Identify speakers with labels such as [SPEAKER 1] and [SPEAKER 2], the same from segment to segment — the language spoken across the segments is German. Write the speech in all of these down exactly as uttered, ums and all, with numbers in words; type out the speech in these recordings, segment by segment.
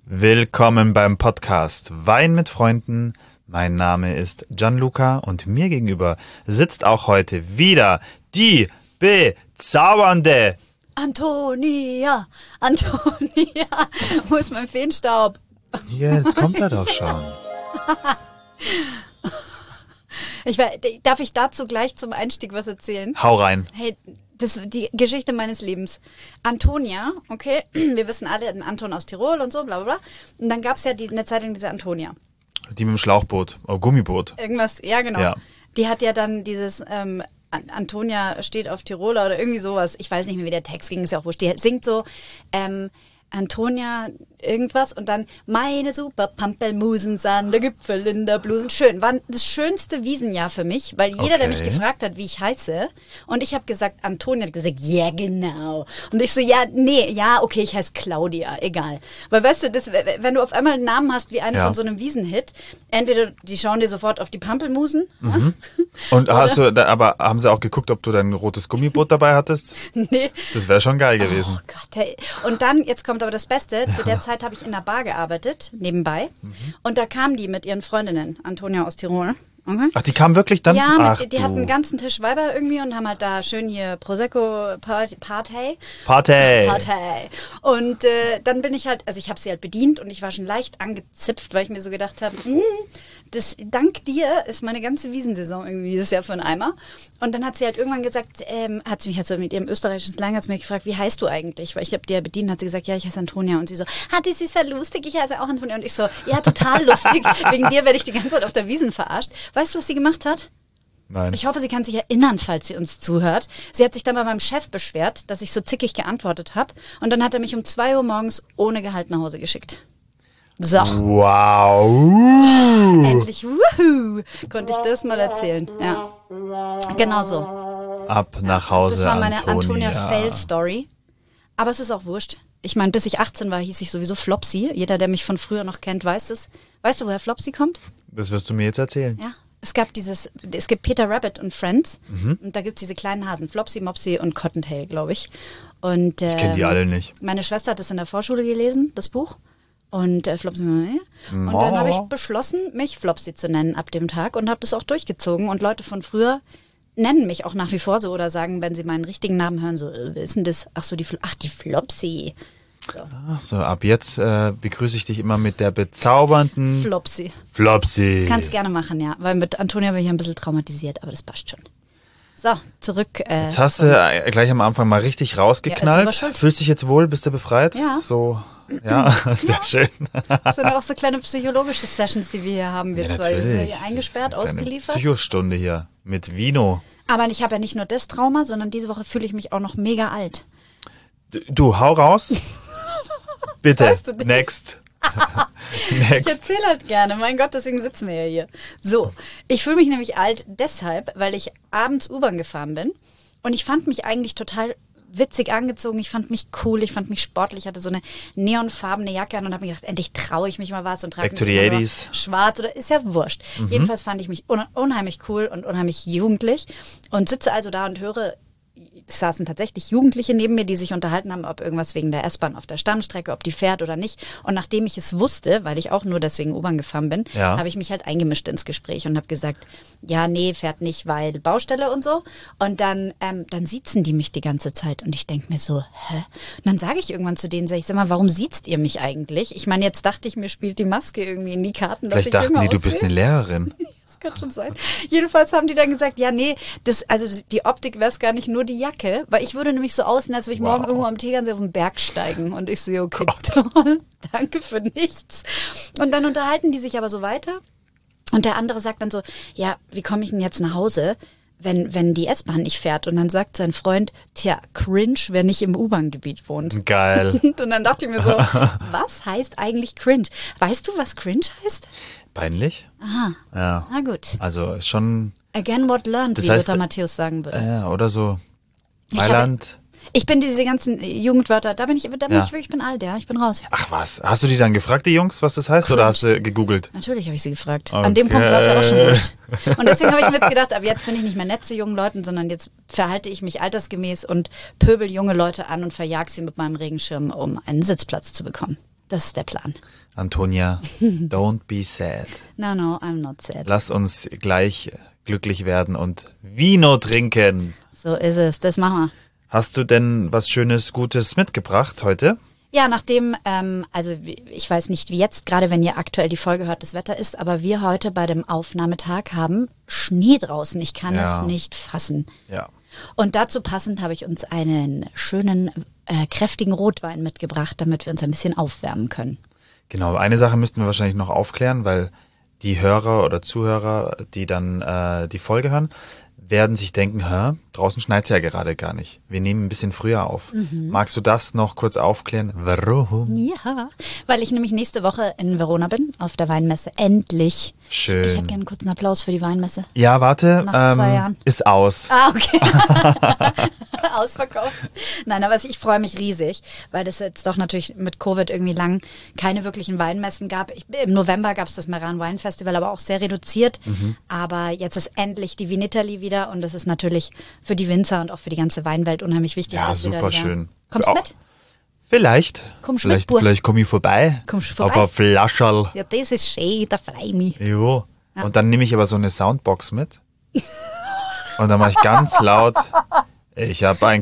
[SPEAKER 1] Willkommen beim Podcast Wein mit Freunden. Mein Name ist Gianluca und mir gegenüber sitzt auch heute wieder die bezaubernde
[SPEAKER 2] Antonia, Antonia, wo ist mein Feenstaub?
[SPEAKER 1] Jetzt kommt er doch schon.
[SPEAKER 2] Ich, darf ich dazu gleich zum Einstieg was erzählen?
[SPEAKER 1] Hau rein.
[SPEAKER 2] Hey, das ist die Geschichte meines Lebens. Antonia, okay, wir wissen alle, ein Anton aus Tirol und so, bla bla bla. Und dann gab es ja die, eine Zeit lang diese Antonia.
[SPEAKER 1] Die mit dem Schlauchboot, oh, Gummiboot.
[SPEAKER 2] Irgendwas, ja genau.
[SPEAKER 1] Ja.
[SPEAKER 2] Die hat ja dann dieses ähm, Antonia steht auf Tiroler oder irgendwie sowas. Ich weiß nicht mehr, wie der Text ging, ist ja auch wurscht. Die singt so, ähm, Antonia irgendwas und dann meine super Pampelmusen an der Gipfel in der Blusen. Schön. War das schönste Wiesenjahr für mich, weil jeder,
[SPEAKER 1] Okay.
[SPEAKER 2] der mich gefragt hat, wie ich heiße, und ich habe gesagt, Antonia hat gesagt, ja yeah, genau. Und ich so, ja, nee, ja, okay, ich heiße Claudia, egal. Weil weißt du, das, wenn du auf einmal einen Namen hast wie eine
[SPEAKER 1] Ja.
[SPEAKER 2] von so einem Wiesenhit, entweder die schauen dir sofort auf die Pampelmusen.
[SPEAKER 1] Mhm. Und hast du, da, aber haben sie auch geguckt, ob du dein rotes Gummiboot dabei hattest?
[SPEAKER 2] Nee.
[SPEAKER 1] Das wäre schon geil gewesen.
[SPEAKER 2] Oh Gott, hey. Und dann, jetzt kommt aber das Beste, zu der Zeit habe ich in einer Bar gearbeitet, nebenbei. Mhm. Und da kamen die mit ihren Freundinnen, Antonia aus Tirol. Okay.
[SPEAKER 1] Ach, die kamen wirklich dann?
[SPEAKER 2] Ja,
[SPEAKER 1] Ach,
[SPEAKER 2] mit, die
[SPEAKER 1] du.
[SPEAKER 2] hatten einen ganzen Tisch Weiber irgendwie und haben halt da schön hier Prosecco Party. Party.
[SPEAKER 1] Party.
[SPEAKER 2] Party. Und äh, dann bin ich halt, also ich habe sie halt bedient und ich war schon leicht angezipft, weil ich mir so gedacht habe, hm, das, dank dir ist meine ganze Wiesensaison irgendwie dieses Jahr für einen Eimer. Und dann hat sie halt irgendwann gesagt, ähm, hat sie mich halt so mit ihrem österreichischen Slang hat sie mich gefragt, wie heißt du eigentlich? Weil ich habe die ja bedient, hat sie gesagt, ja, ich heiße Antonia. Und sie so, ah, das ist ja lustig, ich heiße auch Antonia. Und ich so, ja, total lustig, wegen dir werde ich die ganze Zeit auf der Wiesn verarscht. Weißt du, was sie gemacht hat?
[SPEAKER 1] Nein.
[SPEAKER 2] Ich hoffe, sie kann sich erinnern, falls sie uns zuhört. Sie hat sich dann bei meinem Chef beschwert, dass ich so zickig geantwortet habe. Und dann hat er mich um zwei Uhr morgens ohne Gehalt nach Hause geschickt. So.
[SPEAKER 1] Wow.
[SPEAKER 2] Endlich, wuhu, konnte ich das mal erzählen. Ja, genau so.
[SPEAKER 1] Ab nach Hause,
[SPEAKER 2] Das war meine
[SPEAKER 1] Antonia.
[SPEAKER 2] Antonia-Fail-Story. Aber es ist auch wurscht. Ich meine, bis ich achtzehn war, hieß ich sowieso Flopsy. Jeder, der mich von früher noch kennt, weiß es. Weißt du, woher Flopsy kommt?
[SPEAKER 1] Das wirst du mir jetzt erzählen.
[SPEAKER 2] Ja. Es gab dieses, es gibt Peter Rabbit und Friends.
[SPEAKER 1] Mhm.
[SPEAKER 2] Und da gibt es diese kleinen Hasen, Flopsy, Mopsy und Cottontail, glaube ich. Und, ähm,
[SPEAKER 1] Ich kenne die alle nicht.
[SPEAKER 2] Meine Schwester hat das in der Vorschule gelesen, das Buch. Und äh, Flopsy, und
[SPEAKER 1] Oh.
[SPEAKER 2] dann habe ich beschlossen, mich Flopsy zu nennen ab dem Tag und habe das auch durchgezogen. Und Leute von früher nennen mich auch nach wie vor so oder sagen, wenn sie meinen richtigen Namen hören, so, äh, wer ist denn das? Ach so, die, Fl- ach, die Flopsy. So.
[SPEAKER 1] Ach so, ab jetzt äh, begrüße ich dich immer mit der bezaubernden
[SPEAKER 2] Flopsy.
[SPEAKER 1] Flopsy.
[SPEAKER 2] Das kannst du gerne machen, ja. Weil mit Antonia bin ich ein bisschen traumatisiert, aber das passt schon. So, zurück. Äh,
[SPEAKER 1] Jetzt hast du äh, gleich am Anfang mal richtig rausgeknallt.
[SPEAKER 2] Ja, ist aber schuld.
[SPEAKER 1] Fühlst dich jetzt wohl? Bist du befreit?
[SPEAKER 2] Ja.
[SPEAKER 1] So, ja, sehr schön.
[SPEAKER 2] Das sind auch so kleine psychologische Sessions, die wir hier haben. Wir
[SPEAKER 1] Ja,
[SPEAKER 2] zwei Wir sind
[SPEAKER 1] natürlich.
[SPEAKER 2] hier eingesperrt,
[SPEAKER 1] Das ist eine
[SPEAKER 2] ausgeliefert.
[SPEAKER 1] Psychostunde hier mit Vino.
[SPEAKER 2] Aber ich habe ja nicht nur das Trauma, sondern diese Woche fühle ich mich auch noch mega alt.
[SPEAKER 1] Du, du hau raus. Bitte.
[SPEAKER 2] Weißt du nicht?
[SPEAKER 1] Next.
[SPEAKER 2] Ich
[SPEAKER 1] Next.
[SPEAKER 2] erzähle halt gerne, mein Gott, deswegen sitzen wir ja hier. So, ich fühle mich nämlich alt deshalb, weil ich abends U-Bahn gefahren bin und ich fand mich eigentlich total witzig angezogen, ich fand mich cool, ich fand mich sportlich, ich hatte so eine neonfarbene Jacke an und habe mir gedacht, endlich traue ich mich mal was und trage
[SPEAKER 1] Back to
[SPEAKER 2] nicht
[SPEAKER 1] the
[SPEAKER 2] immer nur
[SPEAKER 1] eighties.
[SPEAKER 2] schwarz oder ist ja wurscht.
[SPEAKER 1] Mhm.
[SPEAKER 2] Jedenfalls fand ich mich un unheimlich cool und unheimlich jugendlich und sitze also da und höre, es saßen tatsächlich Jugendliche neben mir, die sich unterhalten haben, ob irgendwas wegen der S-Bahn auf der Stammstrecke, ob die fährt oder nicht. Und nachdem ich es wusste, weil ich auch nur deswegen U-Bahn gefahren bin,
[SPEAKER 1] Ja.
[SPEAKER 2] habe ich mich halt eingemischt ins Gespräch und habe gesagt, ja, nee, fährt nicht, weil Baustelle und so. Und dann, ähm, dann siezen die mich die ganze Zeit und ich denke mir so, hä? Und dann sage ich irgendwann zu denen, sag ich, sag mal, warum siezt ihr mich eigentlich? Ich meine, jetzt dachte ich, mir spielt die Maske irgendwie in die Karten, dass
[SPEAKER 1] Vielleicht
[SPEAKER 2] ich
[SPEAKER 1] dachten
[SPEAKER 2] jünger
[SPEAKER 1] die, du bist
[SPEAKER 2] aussehe.
[SPEAKER 1] eine Lehrerin.
[SPEAKER 2] Das kann schon sein. Jedenfalls haben die dann gesagt, ja, nee, das, also die Optik wäre es gar nicht nur die Jacke, weil ich würde nämlich so aussehen, als würde ich
[SPEAKER 1] Wow.
[SPEAKER 2] morgen irgendwo am Tegernsee auf den Berg steigen. Und ich sehe, okay, toll, danke für nichts. Und dann unterhalten die sich aber so weiter. Und der andere sagt dann so, ja, wie komme ich denn jetzt nach Hause, wenn, wenn die S-Bahn nicht fährt? Und dann sagt sein Freund, tja, cringe, wer nicht im U-Bahn-Gebiet wohnt.
[SPEAKER 1] Geil.
[SPEAKER 2] Und dann dachte ich mir so, was heißt eigentlich cringe? Weißt du, was cringe heißt?
[SPEAKER 1] Peinlich?
[SPEAKER 2] Aha,
[SPEAKER 1] Ja.
[SPEAKER 2] na gut.
[SPEAKER 1] Also ist schon,
[SPEAKER 2] Again what learned,
[SPEAKER 1] Das
[SPEAKER 2] wie
[SPEAKER 1] heißt,
[SPEAKER 2] Lothar Matthäus sagen würde.
[SPEAKER 1] ja, oder so.
[SPEAKER 2] Ich habe-
[SPEAKER 1] Mailand.
[SPEAKER 2] Ich bin diese ganzen Jugendwörter, da bin ich, da bin
[SPEAKER 1] Ja.
[SPEAKER 2] ich wirklich, ich bin alt, ja, ich bin raus.
[SPEAKER 1] Ach was, hast du die dann gefragt, die Jungs, was das heißt, oder hast du gegoogelt?
[SPEAKER 2] Natürlich habe ich sie gefragt.
[SPEAKER 1] Okay.
[SPEAKER 2] An dem Punkt war es ja auch schon wurscht. Und deswegen habe ich mir jetzt gedacht, ab jetzt bin ich nicht mehr nett zu jungen Leuten, sondern jetzt verhalte ich mich altersgemäß und pöbel junge Leute an und verjag sie mit meinem Regenschirm, um einen Sitzplatz zu bekommen. Das ist der Plan.
[SPEAKER 1] Antonia, don't be sad.
[SPEAKER 2] No, no, I'm not sad.
[SPEAKER 1] Lass uns gleich glücklich werden und Vino trinken.
[SPEAKER 2] So ist es, das machen wir.
[SPEAKER 1] Hast du denn was Schönes, Gutes mitgebracht heute?
[SPEAKER 2] Ja, nachdem, ähm, also ich weiß nicht, wie jetzt, gerade wenn ihr aktuell die Folge hört, das Wetter ist, aber wir heute bei dem Aufnahmetag haben Schnee draußen. Ich kann
[SPEAKER 1] Ja.
[SPEAKER 2] es nicht fassen.
[SPEAKER 1] Ja.
[SPEAKER 2] Und dazu passend habe ich uns einen schönen, äh, kräftigen Rotwein mitgebracht, damit wir uns ein bisschen aufwärmen können.
[SPEAKER 1] Genau, eine Sache müssten wir wahrscheinlich noch aufklären, weil die Hörer oder Zuhörer, die dann äh, die Folge hören, werden sich denken, hä, draußen schneit's ja gerade gar nicht. Wir nehmen ein bisschen früher auf.
[SPEAKER 2] Mhm.
[SPEAKER 1] Magst du das noch kurz aufklären? Warum?
[SPEAKER 2] Ja, weil ich nämlich nächste Woche in Verona bin, auf der Weinmesse. Endlich.
[SPEAKER 1] Schön.
[SPEAKER 2] Ich hätte gerne einen kurzen Applaus für die Weinmesse.
[SPEAKER 1] Ja, warte,
[SPEAKER 2] Nach zwei
[SPEAKER 1] ähm,
[SPEAKER 2] Jahren.
[SPEAKER 1] ist aus.
[SPEAKER 2] Ah, okay. Ausverkauft. Nein, aber ich freue mich riesig, weil es jetzt doch natürlich mit Covid irgendwie lang keine wirklichen Weinmessen gab. Ich, im November gab es das Meran Wine Festival, aber auch sehr reduziert.
[SPEAKER 1] Mhm.
[SPEAKER 2] Aber jetzt ist endlich die Vinitaly wieder und das ist natürlich für die Winzer und auch für die ganze Weinwelt unheimlich wichtig.
[SPEAKER 1] Ja,
[SPEAKER 2] dass wir da
[SPEAKER 1] super
[SPEAKER 2] wieder-
[SPEAKER 1] schön.
[SPEAKER 2] Kommst
[SPEAKER 1] Auch-
[SPEAKER 2] du mit?
[SPEAKER 1] Vielleicht.
[SPEAKER 2] Kommst du mit,
[SPEAKER 1] vielleicht
[SPEAKER 2] Bub?
[SPEAKER 1] vielleicht komme ich vorbei.
[SPEAKER 2] Kommst du
[SPEAKER 1] Auf
[SPEAKER 2] vorbei?
[SPEAKER 1] eine Flascherl.
[SPEAKER 2] Ja, das ist schön, da freue ich mich.
[SPEAKER 1] Jo.
[SPEAKER 2] Ja.
[SPEAKER 1] Und dann nehme ich aber so eine Soundbox mit. Und dann mache ich ganz laut, ich habe ein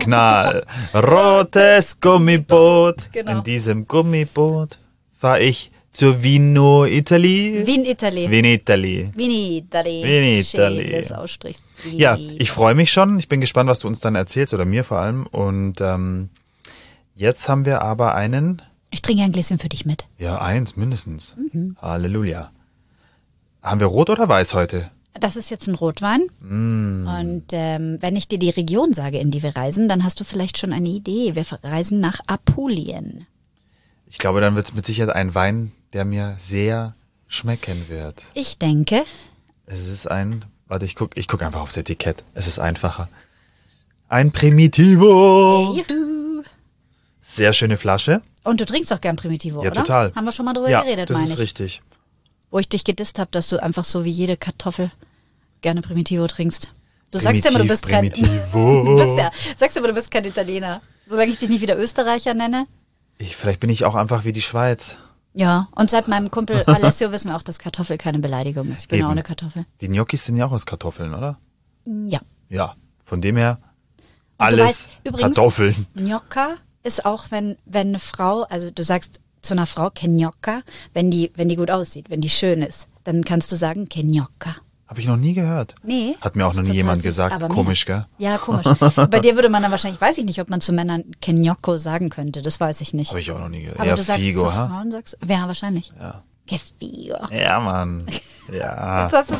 [SPEAKER 1] knallrotes Gummiboot.
[SPEAKER 2] Genau.
[SPEAKER 1] In diesem Gummiboot fahre ich zur Vino Italy.
[SPEAKER 2] Wien, Italy.
[SPEAKER 1] Vin Italy.
[SPEAKER 2] Vinitaly.
[SPEAKER 1] Vinitaly.
[SPEAKER 2] Schön, das aussprichst.
[SPEAKER 1] Ja, ich freue mich schon. Ich bin gespannt, was du uns dann erzählst, oder mir vor allem. Und ähm, jetzt haben wir aber einen,
[SPEAKER 2] Ich trinke ein Gläschen für dich mit.
[SPEAKER 1] ja, eins mindestens.
[SPEAKER 2] Mhm.
[SPEAKER 1] Halleluja. Haben wir rot oder weiß heute?
[SPEAKER 2] Das ist jetzt ein Rotwein.
[SPEAKER 1] Mm.
[SPEAKER 2] Und ähm, wenn ich dir die Region sage, in die wir reisen, dann hast du vielleicht schon eine Idee. Wir reisen nach Apulien.
[SPEAKER 1] Ich glaube, dann wird es mit Sicherheit ein Wein, der mir sehr schmecken wird.
[SPEAKER 2] Ich denke,
[SPEAKER 1] Es ist ein, warte, ich gucke ich guck einfach aufs Etikett. Es ist einfacher. Ein Primitivo.
[SPEAKER 2] juhu.
[SPEAKER 1] Sehr schöne Flasche.
[SPEAKER 2] Und du trinkst doch gern Primitivo,
[SPEAKER 1] Ja,
[SPEAKER 2] oder?
[SPEAKER 1] total.
[SPEAKER 2] Haben wir schon mal drüber
[SPEAKER 1] Ja,
[SPEAKER 2] geredet,
[SPEAKER 1] das
[SPEAKER 2] meine
[SPEAKER 1] ist
[SPEAKER 2] ich.
[SPEAKER 1] richtig.
[SPEAKER 2] Wo ich dich gedisst habe, dass du einfach so wie jede Kartoffel gerne Primitivo trinkst. Du sagst ja immer, du bist kein...
[SPEAKER 1] Primitivo.
[SPEAKER 2] du bist ja, sagst aber, du bist kein Italiener. Solange ich dich nicht wieder Österreicher nenne.
[SPEAKER 1] Ich, vielleicht bin ich auch einfach wie die Schweiz.
[SPEAKER 2] Ja, und seit meinem Kumpel Alessio wissen wir auch, dass Kartoffel keine Beleidigung ist. Ich bin
[SPEAKER 1] Eben.
[SPEAKER 2] auch eine Kartoffel.
[SPEAKER 1] Die Gnocchis sind ja auch aus Kartoffeln, oder?
[SPEAKER 2] Ja.
[SPEAKER 1] Ja, von dem her
[SPEAKER 2] Und du
[SPEAKER 1] alles
[SPEAKER 2] weißt, übrigens,
[SPEAKER 1] Kartoffeln.
[SPEAKER 2] Gnocca ist auch, wenn, wenn eine Frau, also du sagst zu einer Frau che gnocca, wenn die, wenn die gut aussieht, wenn die schön ist, dann kannst du sagen che gnocca.
[SPEAKER 1] Habe ich noch nie gehört.
[SPEAKER 2] Nee.
[SPEAKER 1] Hat mir auch
[SPEAKER 2] ist
[SPEAKER 1] noch nie
[SPEAKER 2] total
[SPEAKER 1] jemand
[SPEAKER 2] süß,
[SPEAKER 1] gesagt.
[SPEAKER 2] aber mir-
[SPEAKER 1] Komisch, gell?
[SPEAKER 2] Ja, komisch. Bei dir würde man dann wahrscheinlich, weiß ich nicht, ob man zu Männern che gnocco sagen könnte, das weiß ich nicht.
[SPEAKER 1] Habe ich auch noch nie gehört.
[SPEAKER 2] Aber
[SPEAKER 1] Ja,
[SPEAKER 2] du sagst
[SPEAKER 1] Figo,
[SPEAKER 2] zu
[SPEAKER 1] ha?
[SPEAKER 2] Frauen, sagst, ja, wahrscheinlich.
[SPEAKER 1] Ja.
[SPEAKER 2] Che figo.
[SPEAKER 1] Ja, Mann. Ja.
[SPEAKER 2] Jetzt hast du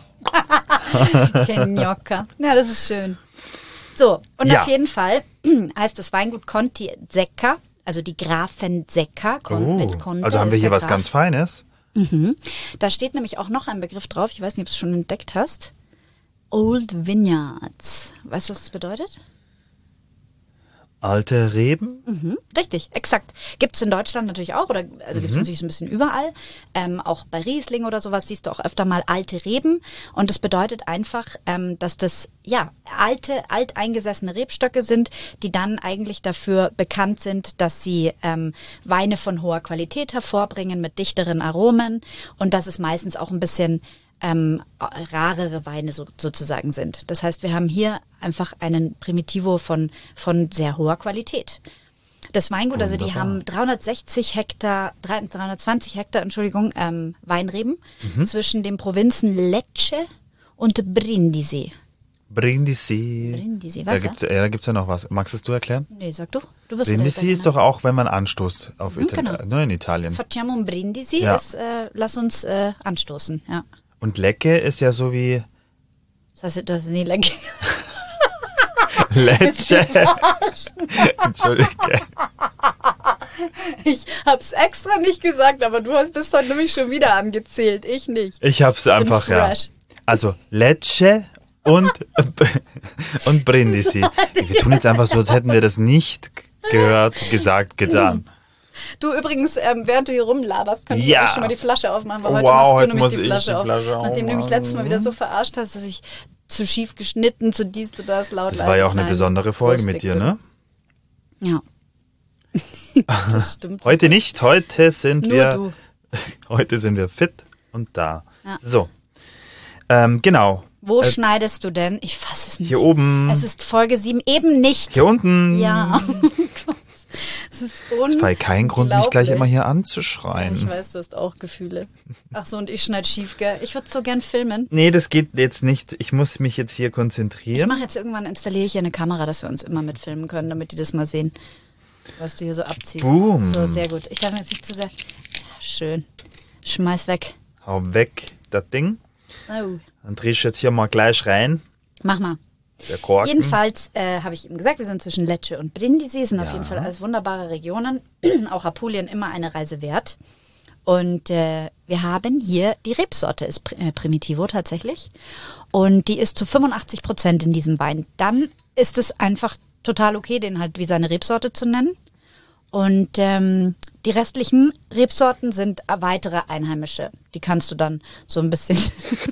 [SPEAKER 2] es Che gnocca. Ja, das ist schön. So, und
[SPEAKER 1] Ja.
[SPEAKER 2] auf jeden Fall heißt das Weingut Conti Zecca, also die Grafen Zecca. Con,
[SPEAKER 1] Oh,
[SPEAKER 2] mit Conte
[SPEAKER 1] also haben
[SPEAKER 2] ist
[SPEAKER 1] wir hier
[SPEAKER 2] der
[SPEAKER 1] was
[SPEAKER 2] Graf.
[SPEAKER 1] ganz Feines.
[SPEAKER 2] Mhm. Da steht nämlich auch noch ein Begriff drauf, ich weiß nicht, ob du es schon entdeckt hast. Old Vineyards. Weißt du, was das bedeutet?
[SPEAKER 1] Alte Reben.
[SPEAKER 2] Mhm, richtig, exakt. Gibt es in Deutschland natürlich auch, oder also gibt es natürlich so ein bisschen überall. Ähm, auch bei Riesling oder sowas siehst du auch öfter mal alte Reben. Und das bedeutet einfach, ähm, dass das ja alte, alteingesessene Rebstöcke sind, die dann eigentlich dafür bekannt sind, dass sie ähm, Weine von hoher Qualität hervorbringen mit dichteren Aromen und dass es meistens auch ein bisschen ähm, rarere Weine so, sozusagen sind. Das heißt, wir haben hier einfach einen Primitivo von, von sehr hoher Qualität. Das Weingut, also die
[SPEAKER 1] Wunderbar.
[SPEAKER 2] haben dreihundertsechzig Hektar, dreihundertzwanzig Hektar, Entschuldigung, ähm, Weinreben
[SPEAKER 1] Mhm.
[SPEAKER 2] zwischen den Provinzen Lecce und Brindisi.
[SPEAKER 1] Brindisi.
[SPEAKER 2] Brindisi,
[SPEAKER 1] Da
[SPEAKER 2] was?
[SPEAKER 1] gibt's, ja, da gibt's ja noch was. Magst es du erklären?
[SPEAKER 2] Nee, sag du. Du bist ja der
[SPEAKER 1] Brindisi ist
[SPEAKER 2] Italiener.
[SPEAKER 1] doch auch, wenn man anstoßt auf
[SPEAKER 2] Mhm,
[SPEAKER 1] Italien.
[SPEAKER 2] genau.
[SPEAKER 1] Nur in Italien.
[SPEAKER 2] Facciamo un Brindisi
[SPEAKER 1] Ja.
[SPEAKER 2] ist, äh, lass uns äh, anstoßen, ja.
[SPEAKER 1] Und Lecce ist ja so wie
[SPEAKER 2] Das heißt, du hast nie Lecce.
[SPEAKER 1] Lecce. Entschuldige.
[SPEAKER 2] Ich hab's extra nicht gesagt, aber du hast bist heute nämlich schon wieder angezählt, ich nicht.
[SPEAKER 1] Ich hab's einfach, ja.
[SPEAKER 2] fresh.
[SPEAKER 1] Also Lecce und, und Brindisi. Wir tun jetzt einfach so, als hätten wir das nicht gehört, gesagt, getan.
[SPEAKER 2] Du übrigens, ähm, während du hier rumlaberst, könntest
[SPEAKER 1] Ja.
[SPEAKER 2] du auch schon mal die Flasche aufmachen, weil heute
[SPEAKER 1] Wow,
[SPEAKER 2] machst du
[SPEAKER 1] heute
[SPEAKER 2] nämlich
[SPEAKER 1] muss
[SPEAKER 2] die
[SPEAKER 1] ich
[SPEAKER 2] Flasche
[SPEAKER 1] die
[SPEAKER 2] auf.
[SPEAKER 1] Flasche
[SPEAKER 2] Nachdem du mich
[SPEAKER 1] aufmachen.
[SPEAKER 2] letztes Mal wieder so verarscht hast, dass ich zu schief geschnitten, zu dies, zu das, laut,
[SPEAKER 1] Das
[SPEAKER 2] leise,
[SPEAKER 1] war ja auch eine
[SPEAKER 2] klein,
[SPEAKER 1] besondere Folge
[SPEAKER 2] lustig,
[SPEAKER 1] mit dir,
[SPEAKER 2] du.
[SPEAKER 1] ne?
[SPEAKER 2] Ja. Das stimmt.
[SPEAKER 1] Heute nicht, heute sind
[SPEAKER 2] Nur
[SPEAKER 1] wir
[SPEAKER 2] du.
[SPEAKER 1] heute sind wir fit und da.
[SPEAKER 2] Ja.
[SPEAKER 1] So. Ähm, genau.
[SPEAKER 2] Wo
[SPEAKER 1] Äh,
[SPEAKER 2] schneidest du denn? Ich fasse es nicht.
[SPEAKER 1] Hier oben.
[SPEAKER 2] Es ist Folge sieben, eben nicht.
[SPEAKER 1] Hier unten.
[SPEAKER 2] Ja. Es ist unglaublich.
[SPEAKER 1] Das war kein Grund, mich gleich immer hier anzuschreien.
[SPEAKER 2] Ich weiß, du hast auch Gefühle. Ach so, und ich schneide schief, gell? Ich würde so gern filmen.
[SPEAKER 1] Nee, das geht jetzt nicht. Ich muss mich jetzt hier
[SPEAKER 2] Ich
[SPEAKER 1] konzentrieren.
[SPEAKER 2] mache jetzt irgendwann, installiere ich hier eine Kamera, dass wir uns immer mitfilmen können, damit die das mal sehen, was du hier so abziehst.
[SPEAKER 1] Boom.
[SPEAKER 2] So, sehr gut. Ich darf jetzt nicht zu sehr... Ja, schön. Schmeiß weg.
[SPEAKER 1] Hau weg das Ding.
[SPEAKER 2] Oh.
[SPEAKER 1] Dann drehst du jetzt hier mal gleich rein.
[SPEAKER 2] Mach mal.
[SPEAKER 1] Der Korken.
[SPEAKER 2] Jedenfalls äh, habe ich eben gesagt, wir sind zwischen Lecce und Brindisi, sind auf
[SPEAKER 1] Ja.
[SPEAKER 2] jeden Fall alles wunderbare Regionen. Auch Apulien immer eine Reise wert. Und äh, wir haben hier, die Rebsorte ist Pr- äh, Primitivo tatsächlich. Und die ist zu fünfundachtzig Prozent in diesem Wein. Dann ist es einfach total okay, den halt wie seine Rebsorte zu nennen. Und ähm, die restlichen Rebsorten sind äh, weitere einheimische. Die kannst du dann so ein bisschen...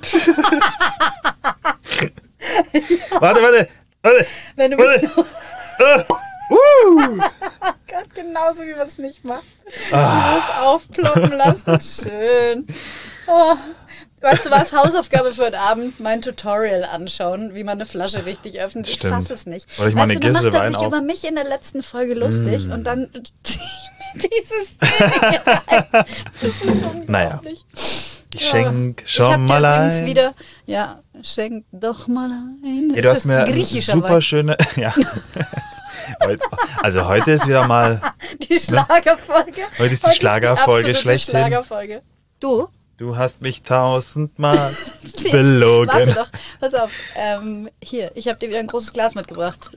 [SPEAKER 1] Warte, warte, warte.
[SPEAKER 2] Wenn du
[SPEAKER 1] warte. Ah, uh.
[SPEAKER 2] Gott, genauso wie man es nicht macht. Ah. Du musst aufploppen lassen. Schön. Oh. Weißt du was? Hausaufgabe für heute Abend, mein Tutorial anschauen, wie man eine Flasche richtig öffnet. Ich
[SPEAKER 1] Stimmt.
[SPEAKER 2] fasse es nicht.
[SPEAKER 1] Oder ich mache
[SPEAKER 2] weißt
[SPEAKER 1] eine
[SPEAKER 2] du, dann
[SPEAKER 1] Gisse
[SPEAKER 2] macht er
[SPEAKER 1] Wein
[SPEAKER 2] sich
[SPEAKER 1] auf.
[SPEAKER 2] über mich in der letzten Folge lustig mm. und dann dieses Szene rein. Das ist unglaublich.
[SPEAKER 1] Naja. Ich schenk
[SPEAKER 2] Ich
[SPEAKER 1] schon
[SPEAKER 2] hab
[SPEAKER 1] mal
[SPEAKER 2] dir übrigens
[SPEAKER 1] ein.
[SPEAKER 2] wieder, ja, schenk doch mal ein.
[SPEAKER 1] Ja, du
[SPEAKER 2] Es
[SPEAKER 1] hast
[SPEAKER 2] ist
[SPEAKER 1] mir
[SPEAKER 2] ein griechischer
[SPEAKER 1] super
[SPEAKER 2] Wein.
[SPEAKER 1] schöne. Ja. Heute, also heute ist wieder mal.
[SPEAKER 2] Die Schlagerfolge.
[SPEAKER 1] Heute ist die Schlagerfolge
[SPEAKER 2] absolute
[SPEAKER 1] schlechthin.
[SPEAKER 2] Schlagerfolge. Du?
[SPEAKER 1] Du hast mich tausendmal
[SPEAKER 2] Warte
[SPEAKER 1] belogen.
[SPEAKER 2] doch, pass auf. Ähm, hier, ich habe dir wieder ein großes Glas mitgebracht.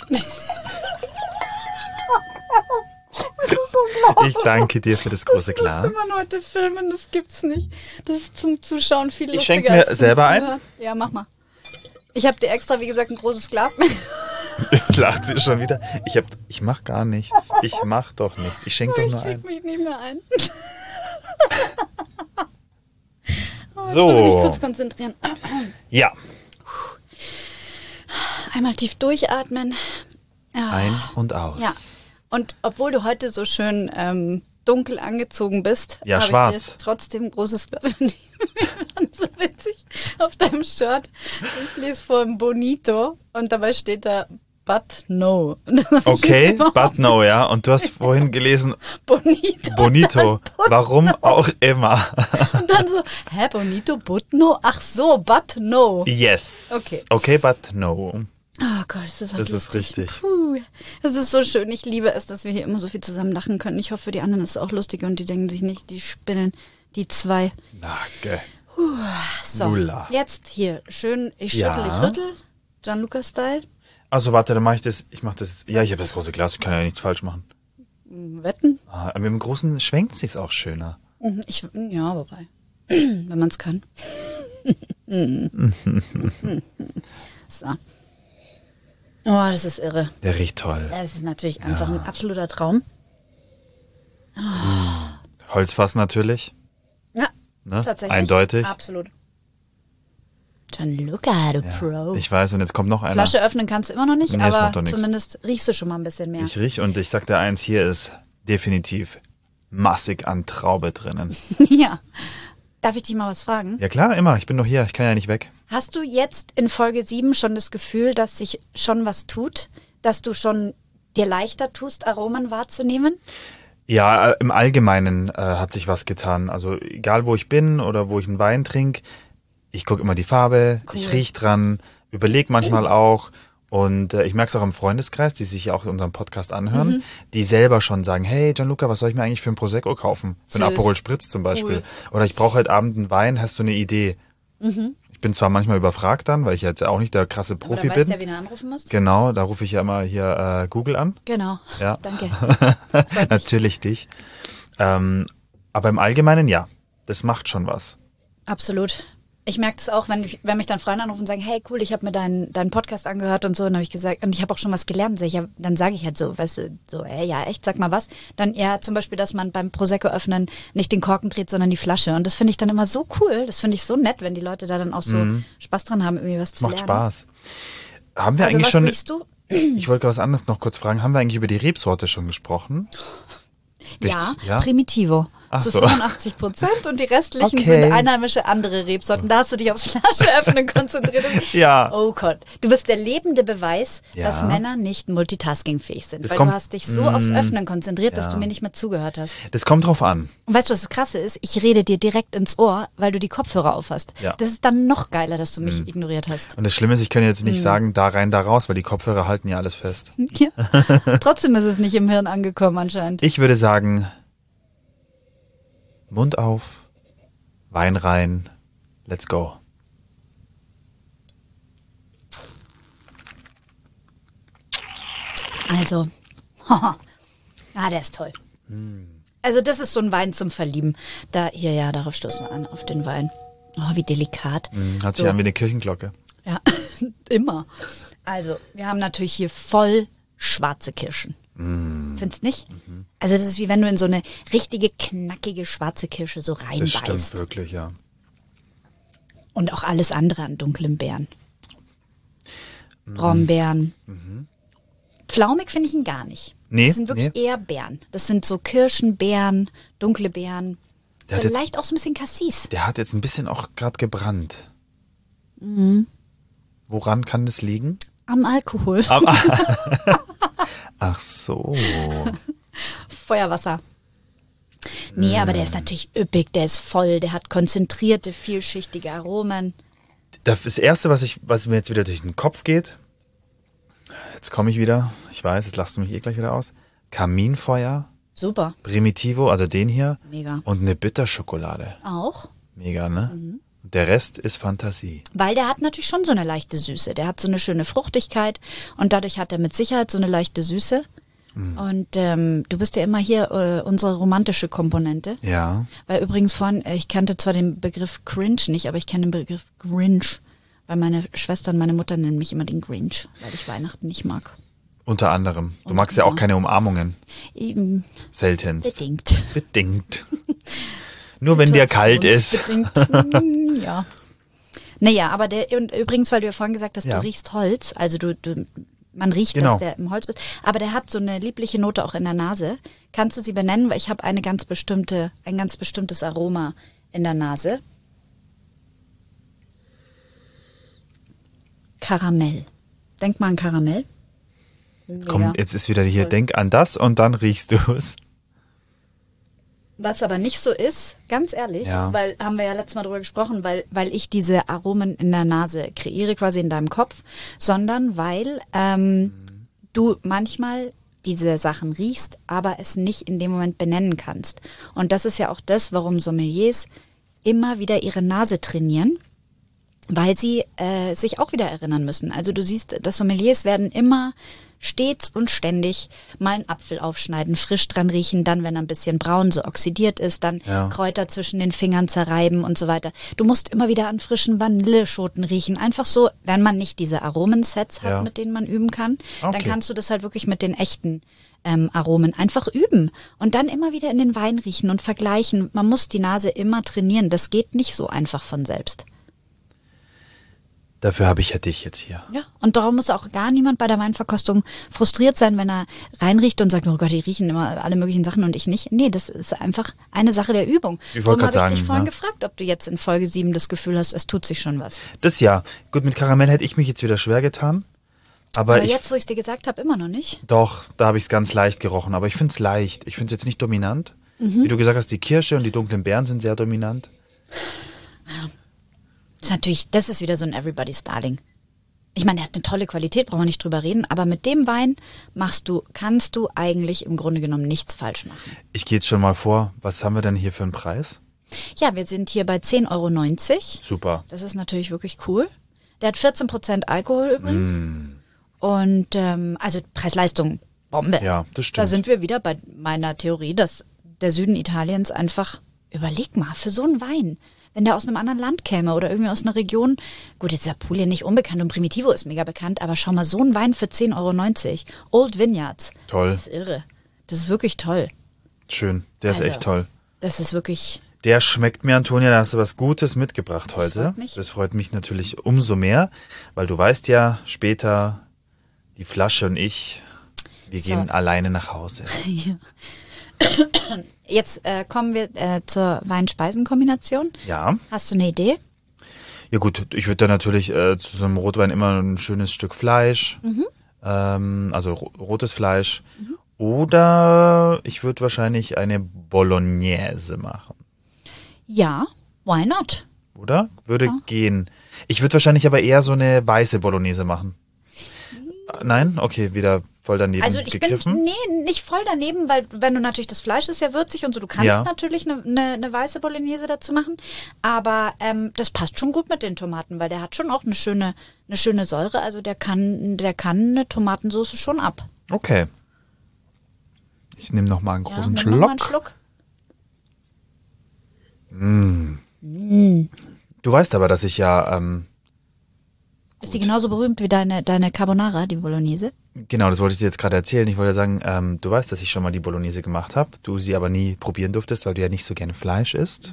[SPEAKER 1] Ich danke dir für das große
[SPEAKER 2] Das
[SPEAKER 1] Glas.
[SPEAKER 2] müsste man heute filmen, das gibt's nicht. Das ist zum Zuschauen viel lustiger.
[SPEAKER 1] Ich schenk mir
[SPEAKER 2] als zum
[SPEAKER 1] selber ein.
[SPEAKER 2] Zuhören. Ja, mach mal. Ich habe dir extra, wie gesagt, ein großes Glas mit.
[SPEAKER 1] Jetzt lacht sie schon wieder. Ich hab, ich mach gar nichts. Ich mach doch nichts. Ich schenk doch
[SPEAKER 2] Ich
[SPEAKER 1] nur
[SPEAKER 2] krieg
[SPEAKER 1] ein.
[SPEAKER 2] mich nicht mehr ein. Oh, jetzt muss ich mich kurz
[SPEAKER 1] So.
[SPEAKER 2] konzentrieren.
[SPEAKER 1] Ja.
[SPEAKER 2] Einmal tief durchatmen. Ja.
[SPEAKER 1] Ein und aus.
[SPEAKER 2] Ja. Und obwohl du heute so schön ähm, dunkel angezogen bist,
[SPEAKER 1] Ja,
[SPEAKER 2] habe
[SPEAKER 1] schwarz.
[SPEAKER 2] ich dir trotzdem ein großes Glas. So witzig auf deinem Shirt. Ich lese vor dem Bonito und dabei steht da But No.
[SPEAKER 1] Okay, but no, ja. Und du hast vorhin gelesen
[SPEAKER 2] Bonito.
[SPEAKER 1] Bonito. Warum auch immer.
[SPEAKER 2] Und dann so, hä, Bonito, but no? Ach so, but no.
[SPEAKER 1] Yes.
[SPEAKER 2] Okay.
[SPEAKER 1] Okay, but no.
[SPEAKER 2] Oh Gott, das ist, halt
[SPEAKER 1] Das ist
[SPEAKER 2] lustig.
[SPEAKER 1] richtig.
[SPEAKER 2] Puh, es ist so schön. Ich liebe es, dass wir hier immer so viel zusammen lachen können. Ich hoffe, für die anderen ist es auch lustig und die denken sich nicht, die spinnen, die zwei.
[SPEAKER 1] Danke.
[SPEAKER 2] So,
[SPEAKER 1] Lula.
[SPEAKER 2] jetzt hier, schön, ich
[SPEAKER 1] Ja.
[SPEAKER 2] schüttel, ich rüttel. Gianluca-Style.
[SPEAKER 1] Also warte, dann mache ich das. Ich mache das. Ja, ich habe das große Glas. Ich kann ja nichts falsch machen.
[SPEAKER 2] Wetten?
[SPEAKER 1] Ah, mit dem großen schwenkt es sich auch schöner.
[SPEAKER 2] Mhm, Ich, ja, wobei. Wenn man es kann. So. Oh, das ist irre.
[SPEAKER 1] Der riecht toll.
[SPEAKER 2] Das ist natürlich einfach ein absoluter Traum.
[SPEAKER 1] Holzfass natürlich.
[SPEAKER 2] Ja,
[SPEAKER 1] Ne?
[SPEAKER 2] tatsächlich.
[SPEAKER 1] Eindeutig.
[SPEAKER 2] Absolut. Gianluca, du
[SPEAKER 1] Ja.
[SPEAKER 2] Pro.
[SPEAKER 1] Ich weiß, und jetzt kommt noch einer.
[SPEAKER 2] Flasche öffnen kannst du immer noch nicht,
[SPEAKER 1] Nee, es macht
[SPEAKER 2] aber
[SPEAKER 1] doch nichts.
[SPEAKER 2] zumindest riechst du schon mal ein bisschen mehr.
[SPEAKER 1] Ich riech und ich sag dir eins, hier ist definitiv massig an Traube drinnen.
[SPEAKER 2] Ja. Darf ich dich mal was fragen?
[SPEAKER 1] Ja klar, immer. Ich bin doch hier. Ich kann ja nicht weg.
[SPEAKER 2] Hast du jetzt in Folge sieben schon das Gefühl, dass sich schon was tut? Dass du schon dir leichter tust, Aromen wahrzunehmen?
[SPEAKER 1] Ja, äh, im Allgemeinen äh, hat sich was getan. Also egal, wo ich bin oder wo ich einen Wein trinke, ich gucke immer die Farbe,
[SPEAKER 2] Cool.
[SPEAKER 1] ich riech dran, überlege manchmal auch. Und äh, ich merke es auch im Freundeskreis, die sich ja auch unseren Podcast anhören,
[SPEAKER 2] Mhm.
[SPEAKER 1] die selber schon sagen, hey Gianluca, was soll ich mir eigentlich für ein Prosecco kaufen? Für einen
[SPEAKER 2] Süß.
[SPEAKER 1] Aperol Spritz zum Beispiel.
[SPEAKER 2] Cool.
[SPEAKER 1] Oder ich brauche heute Abend einen Wein, hast du eine Idee? Ich bin zwar manchmal überfragt dann, weil ich jetzt auch nicht der krasse
[SPEAKER 2] Aber
[SPEAKER 1] Profi
[SPEAKER 2] da weißt
[SPEAKER 1] bin.
[SPEAKER 2] ja, wen du anrufen musst.
[SPEAKER 1] Genau, da rufe ich ja immer hier äh, Google an.
[SPEAKER 2] Genau.
[SPEAKER 1] Ja.
[SPEAKER 2] Danke.
[SPEAKER 1] Natürlich dich. Ähm, aber im Allgemeinen ja, das macht schon was.
[SPEAKER 2] Absolut. Ich merke das auch, wenn, ich, wenn mich dann Freunde anrufen und sagen, hey cool, ich habe mir deinen, deinen Podcast angehört und so. Und habe ich gesagt, und ich habe auch schon was gelernt. Sag ich, ja, dann sage ich halt so, weißt du, so, ey, ja, echt, sag mal was. Dann ja, zum Beispiel, dass man beim Prosecco öffnen nicht den Korken dreht, sondern die Flasche. Und das finde ich dann immer so cool. Das finde ich so nett, wenn die Leute da dann auch so Spaß dran haben, irgendwie was zu
[SPEAKER 1] Macht
[SPEAKER 2] lernen.
[SPEAKER 1] Spaß. Haben wir
[SPEAKER 2] Also
[SPEAKER 1] eigentlich
[SPEAKER 2] was
[SPEAKER 1] schon.
[SPEAKER 2] riechst du?
[SPEAKER 1] Ich wollte was anderes noch kurz fragen. Haben wir eigentlich über die Rebsorte schon gesprochen?
[SPEAKER 2] Ja,
[SPEAKER 1] ja?
[SPEAKER 2] Primitivo.
[SPEAKER 1] Ach
[SPEAKER 2] zu
[SPEAKER 1] so.
[SPEAKER 2] fünfundachtzig Prozent und die restlichen
[SPEAKER 1] Okay.
[SPEAKER 2] sind einheimische andere Rebsorten. Da hast du dich aufs Flascheöffnen konzentriert.
[SPEAKER 1] Ja.
[SPEAKER 2] Oh Gott. Du bist der lebende Beweis,
[SPEAKER 1] Ja.
[SPEAKER 2] dass Männer nicht multitaskingfähig sind.
[SPEAKER 1] Das
[SPEAKER 2] weil
[SPEAKER 1] kommt-
[SPEAKER 2] du hast dich so
[SPEAKER 1] Mm.
[SPEAKER 2] aufs Öffnen konzentriert, dass
[SPEAKER 1] Ja.
[SPEAKER 2] du mir nicht mehr zugehört hast.
[SPEAKER 1] Das kommt drauf an.
[SPEAKER 2] Und weißt du, was das Krasse ist? Ich rede dir direkt ins Ohr, weil du die Kopfhörer aufhast.
[SPEAKER 1] Ja.
[SPEAKER 2] Das ist dann noch geiler, dass du mich ignoriert hast.
[SPEAKER 1] Und das Schlimme ist, ich kann jetzt nicht sagen, da rein, da raus, weil die Kopfhörer halten ja alles fest.
[SPEAKER 2] Ja. Trotzdem ist es nicht im Hirn angekommen anscheinend.
[SPEAKER 1] Ich würde sagen, Mund auf, Wein rein, let's go.
[SPEAKER 2] Also, ah, der ist toll. Also das ist so ein Wein zum Verlieben. Da, hier, ja, darauf stoßen wir an, auf den Wein. Oh, wie delikat.
[SPEAKER 1] Hat sich
[SPEAKER 2] So.
[SPEAKER 1] an wie eine Kirchenglocke.
[SPEAKER 2] Ja, immer. Also, wir haben natürlich hier voll schwarze Kirschen. Findest nicht? Also das ist wie wenn du in so eine richtige, knackige schwarze Kirsche so
[SPEAKER 1] Das
[SPEAKER 2] reinbeißt.
[SPEAKER 1] stimmt wirklich, ja.
[SPEAKER 2] Und auch alles andere an dunklen Beeren. Brombeeren. Pflaumig finde ich ihn gar nicht.
[SPEAKER 1] Nee,
[SPEAKER 2] Das sind wirklich
[SPEAKER 1] nee.
[SPEAKER 2] eher Beeren. Das sind so Kirschen, Beeren, dunkle Beeren.
[SPEAKER 1] Der hat jetzt-
[SPEAKER 2] Vielleicht auch so ein bisschen Cassis.
[SPEAKER 1] Der hat jetzt ein bisschen auch gerade gebrannt.
[SPEAKER 2] Mhm.
[SPEAKER 1] Woran kann das liegen?
[SPEAKER 2] Am Alkohol.
[SPEAKER 1] Ach so.
[SPEAKER 2] Feuerwasser. Nee, aber der ist natürlich üppig, der ist voll, der hat konzentrierte, vielschichtige Aromen.
[SPEAKER 1] Das Erste, was, ich, was mir jetzt wieder durch den Kopf geht, jetzt komme ich wieder, ich weiß, jetzt lachst du mich eh gleich wieder aus, Kaminfeuer,
[SPEAKER 2] Super.
[SPEAKER 1] Primitivo, also den hier,
[SPEAKER 2] Mega.
[SPEAKER 1] und eine Bitterschokolade.
[SPEAKER 2] Auch.
[SPEAKER 1] Mega, ne? Der Rest ist Fantasie.
[SPEAKER 2] Weil der hat natürlich schon so eine leichte Süße. Der hat so eine schöne Fruchtigkeit und dadurch hat er mit Sicherheit so eine leichte Süße. Und ähm, du bist ja immer hier äh, unsere romantische Komponente.
[SPEAKER 1] Ja.
[SPEAKER 2] Weil übrigens vorhin, äh, ich kannte zwar den Begriff Cringe nicht, aber ich kenne den Begriff Grinch. Weil meine Schwester und meine Mutter nennen mich immer den Grinch, weil ich Weihnachten nicht mag.
[SPEAKER 1] Unter anderem. Du magst ja auch keine Umarmungen.
[SPEAKER 2] Eben
[SPEAKER 1] Seltenst.
[SPEAKER 2] bedingt.
[SPEAKER 1] Bedingt. Nur wenn dir kalt ist.
[SPEAKER 2] Situationsbedingt, ja. Naja, aber der, und übrigens, weil du ja vorhin gesagt hast,
[SPEAKER 1] Ja.
[SPEAKER 2] du riechst Holz, also du, du man riecht,
[SPEAKER 1] Genau.
[SPEAKER 2] dass der im Holz ist, aber der hat so eine liebliche Note auch in der Nase. Kannst du sie benennen? Weil ich habe eine ganz bestimmte, ein ganz bestimmtes Aroma in der Nase. Karamell. Denk mal an Karamell.
[SPEAKER 1] Komm,
[SPEAKER 2] Mega.
[SPEAKER 1] jetzt ist wieder hier,
[SPEAKER 2] Voll.
[SPEAKER 1] denk an das und dann riechst du es.
[SPEAKER 2] Was aber nicht so ist, ganz ehrlich,
[SPEAKER 1] Ja.
[SPEAKER 2] weil haben wir ja letztes Mal drüber gesprochen, weil, weil ich diese Aromen in der Nase kreiere, quasi in deinem Kopf, sondern weil ähm, du manchmal diese Sachen riechst, aber es nicht in dem Moment benennen kannst. Und das ist ja auch das, warum Sommeliers immer wieder ihre Nase trainieren, weil sie äh, sich auch wieder erinnern müssen. Also du siehst, dass Sommeliers werden immer stets und ständig mal einen Apfel aufschneiden, frisch dran riechen, dann, wenn er ein bisschen braun so oxidiert ist, dann
[SPEAKER 1] Ja.
[SPEAKER 2] Kräuter zwischen den Fingern zerreiben und so weiter. Du musst immer wieder an frischen Vanilleschoten riechen. Einfach so, wenn man nicht diese Aromensets hat,
[SPEAKER 1] Ja.
[SPEAKER 2] mit denen man üben kann, dann
[SPEAKER 1] Okay.
[SPEAKER 2] kannst du das halt wirklich mit den echten ähm, Aromen einfach üben und dann immer wieder in den Wein riechen und vergleichen. Man muss die Nase immer trainieren. Das geht nicht so einfach von selbst.
[SPEAKER 1] Dafür habe ich ja dich jetzt hier.
[SPEAKER 2] Ja, und darum muss auch gar niemand bei der Weinverkostung frustriert sein, wenn er reinriecht und sagt, oh Gott, die riechen immer alle möglichen Sachen und ich nicht. Nee, das ist einfach eine Sache der Übung.
[SPEAKER 1] Ich wollte
[SPEAKER 2] Darum
[SPEAKER 1] grad
[SPEAKER 2] habe ich dich
[SPEAKER 1] sagen,
[SPEAKER 2] vorhin
[SPEAKER 1] ja.
[SPEAKER 2] gefragt, ob du jetzt in Folge sieben das Gefühl hast, es tut sich schon was.
[SPEAKER 1] Das ja. Gut, mit Karamell hätte ich mich jetzt wieder schwer getan. Aber,
[SPEAKER 2] Aber
[SPEAKER 1] ich,
[SPEAKER 2] jetzt, wo ich es dir gesagt habe, immer noch nicht.
[SPEAKER 1] doch, da habe ich es ganz leicht gerochen. Aber ich finde es leicht. Ich finde es jetzt nicht dominant.
[SPEAKER 2] Mhm.
[SPEAKER 1] Wie du gesagt hast, die Kirsche und die dunklen Beeren sind sehr dominant.
[SPEAKER 2] Das ist natürlich, das ist wieder so ein Everybody's Darling. Ich meine, der hat eine tolle Qualität, brauchen wir nicht drüber reden, aber mit dem Wein machst du, kannst du eigentlich im Grunde genommen nichts falsch machen.
[SPEAKER 1] Ich gehe jetzt schon mal vor. Was haben wir denn hier für einen Preis?
[SPEAKER 2] Ja, wir sind hier bei zehn Euro neunzig.
[SPEAKER 1] Super.
[SPEAKER 2] Das ist natürlich wirklich cool. Der hat vierzehn Prozent Alkohol übrigens. Und ähm, also Preis-Leistung, Bombe.
[SPEAKER 1] Ja, das stimmt.
[SPEAKER 2] Da sind wir wieder bei meiner Theorie, dass der Süden Italiens einfach, überleg mal, für so einen Wein, wenn der aus einem anderen Land käme oder irgendwie aus einer Region, gut, jetzt ist Apulien nicht unbekannt und Primitivo ist mega bekannt, aber schau mal, so ein Wein für zehn Euro neunzig. Old Vineyards.
[SPEAKER 1] Toll.
[SPEAKER 2] Das ist irre. Das ist wirklich toll.
[SPEAKER 1] Schön. Der ist
[SPEAKER 2] Also,
[SPEAKER 1] echt toll.
[SPEAKER 2] Das ist wirklich,
[SPEAKER 1] Der schmeckt mir, Antonia, da hast du was Gutes mitgebracht
[SPEAKER 2] Das
[SPEAKER 1] heute.
[SPEAKER 2] freut mich.
[SPEAKER 1] Das freut mich natürlich umso mehr, weil du weißt ja, später die Flasche und ich, wir
[SPEAKER 2] So.
[SPEAKER 1] gehen alleine nach Hause.
[SPEAKER 2] Jetzt äh, kommen wir äh, zur Wein-Speisen-Kombination.
[SPEAKER 1] Ja.
[SPEAKER 2] Hast du eine Idee?
[SPEAKER 1] Ja gut, ich würde da natürlich äh, zu so einem Rotwein immer ein schönes Stück Fleisch,
[SPEAKER 2] Mhm.
[SPEAKER 1] ähm, also ro rotes Fleisch. Oder ich würde wahrscheinlich eine Bolognese machen.
[SPEAKER 2] Ja, why not?
[SPEAKER 1] Oder? Würde
[SPEAKER 2] Ja.
[SPEAKER 1] gehen. Ich würde wahrscheinlich aber eher so eine weiße Bolognese machen. Äh, Nein? Okay, wieder voll daneben
[SPEAKER 2] Also ich
[SPEAKER 1] gegriffen.
[SPEAKER 2] bin nee, nicht voll daneben, weil wenn du natürlich das Fleisch ist ja würzig und so, du kannst
[SPEAKER 1] Ja.
[SPEAKER 2] natürlich eine, eine, eine weiße Bolognese dazu machen, aber ähm, das passt schon gut mit den Tomaten, weil der hat schon auch eine schöne, eine schöne Säure, also der kann, der kann eine Tomatensauce schon ab.
[SPEAKER 1] Okay. Ich nehme noch mal einen
[SPEAKER 2] Ja,
[SPEAKER 1] großen
[SPEAKER 2] nimm noch mal einen
[SPEAKER 1] Schluck.
[SPEAKER 2] Schluck.
[SPEAKER 1] Du weißt aber, dass ich ja, ähm,
[SPEAKER 2] Ist die genauso berühmt wie deine, deine Carbonara, die Bolognese?
[SPEAKER 1] genau, das wollte ich dir jetzt gerade erzählen. Ich wollte sagen, ähm, du weißt, dass ich schon mal die Bolognese gemacht habe, du sie aber nie probieren durftest, weil du ja nicht so gerne Fleisch isst.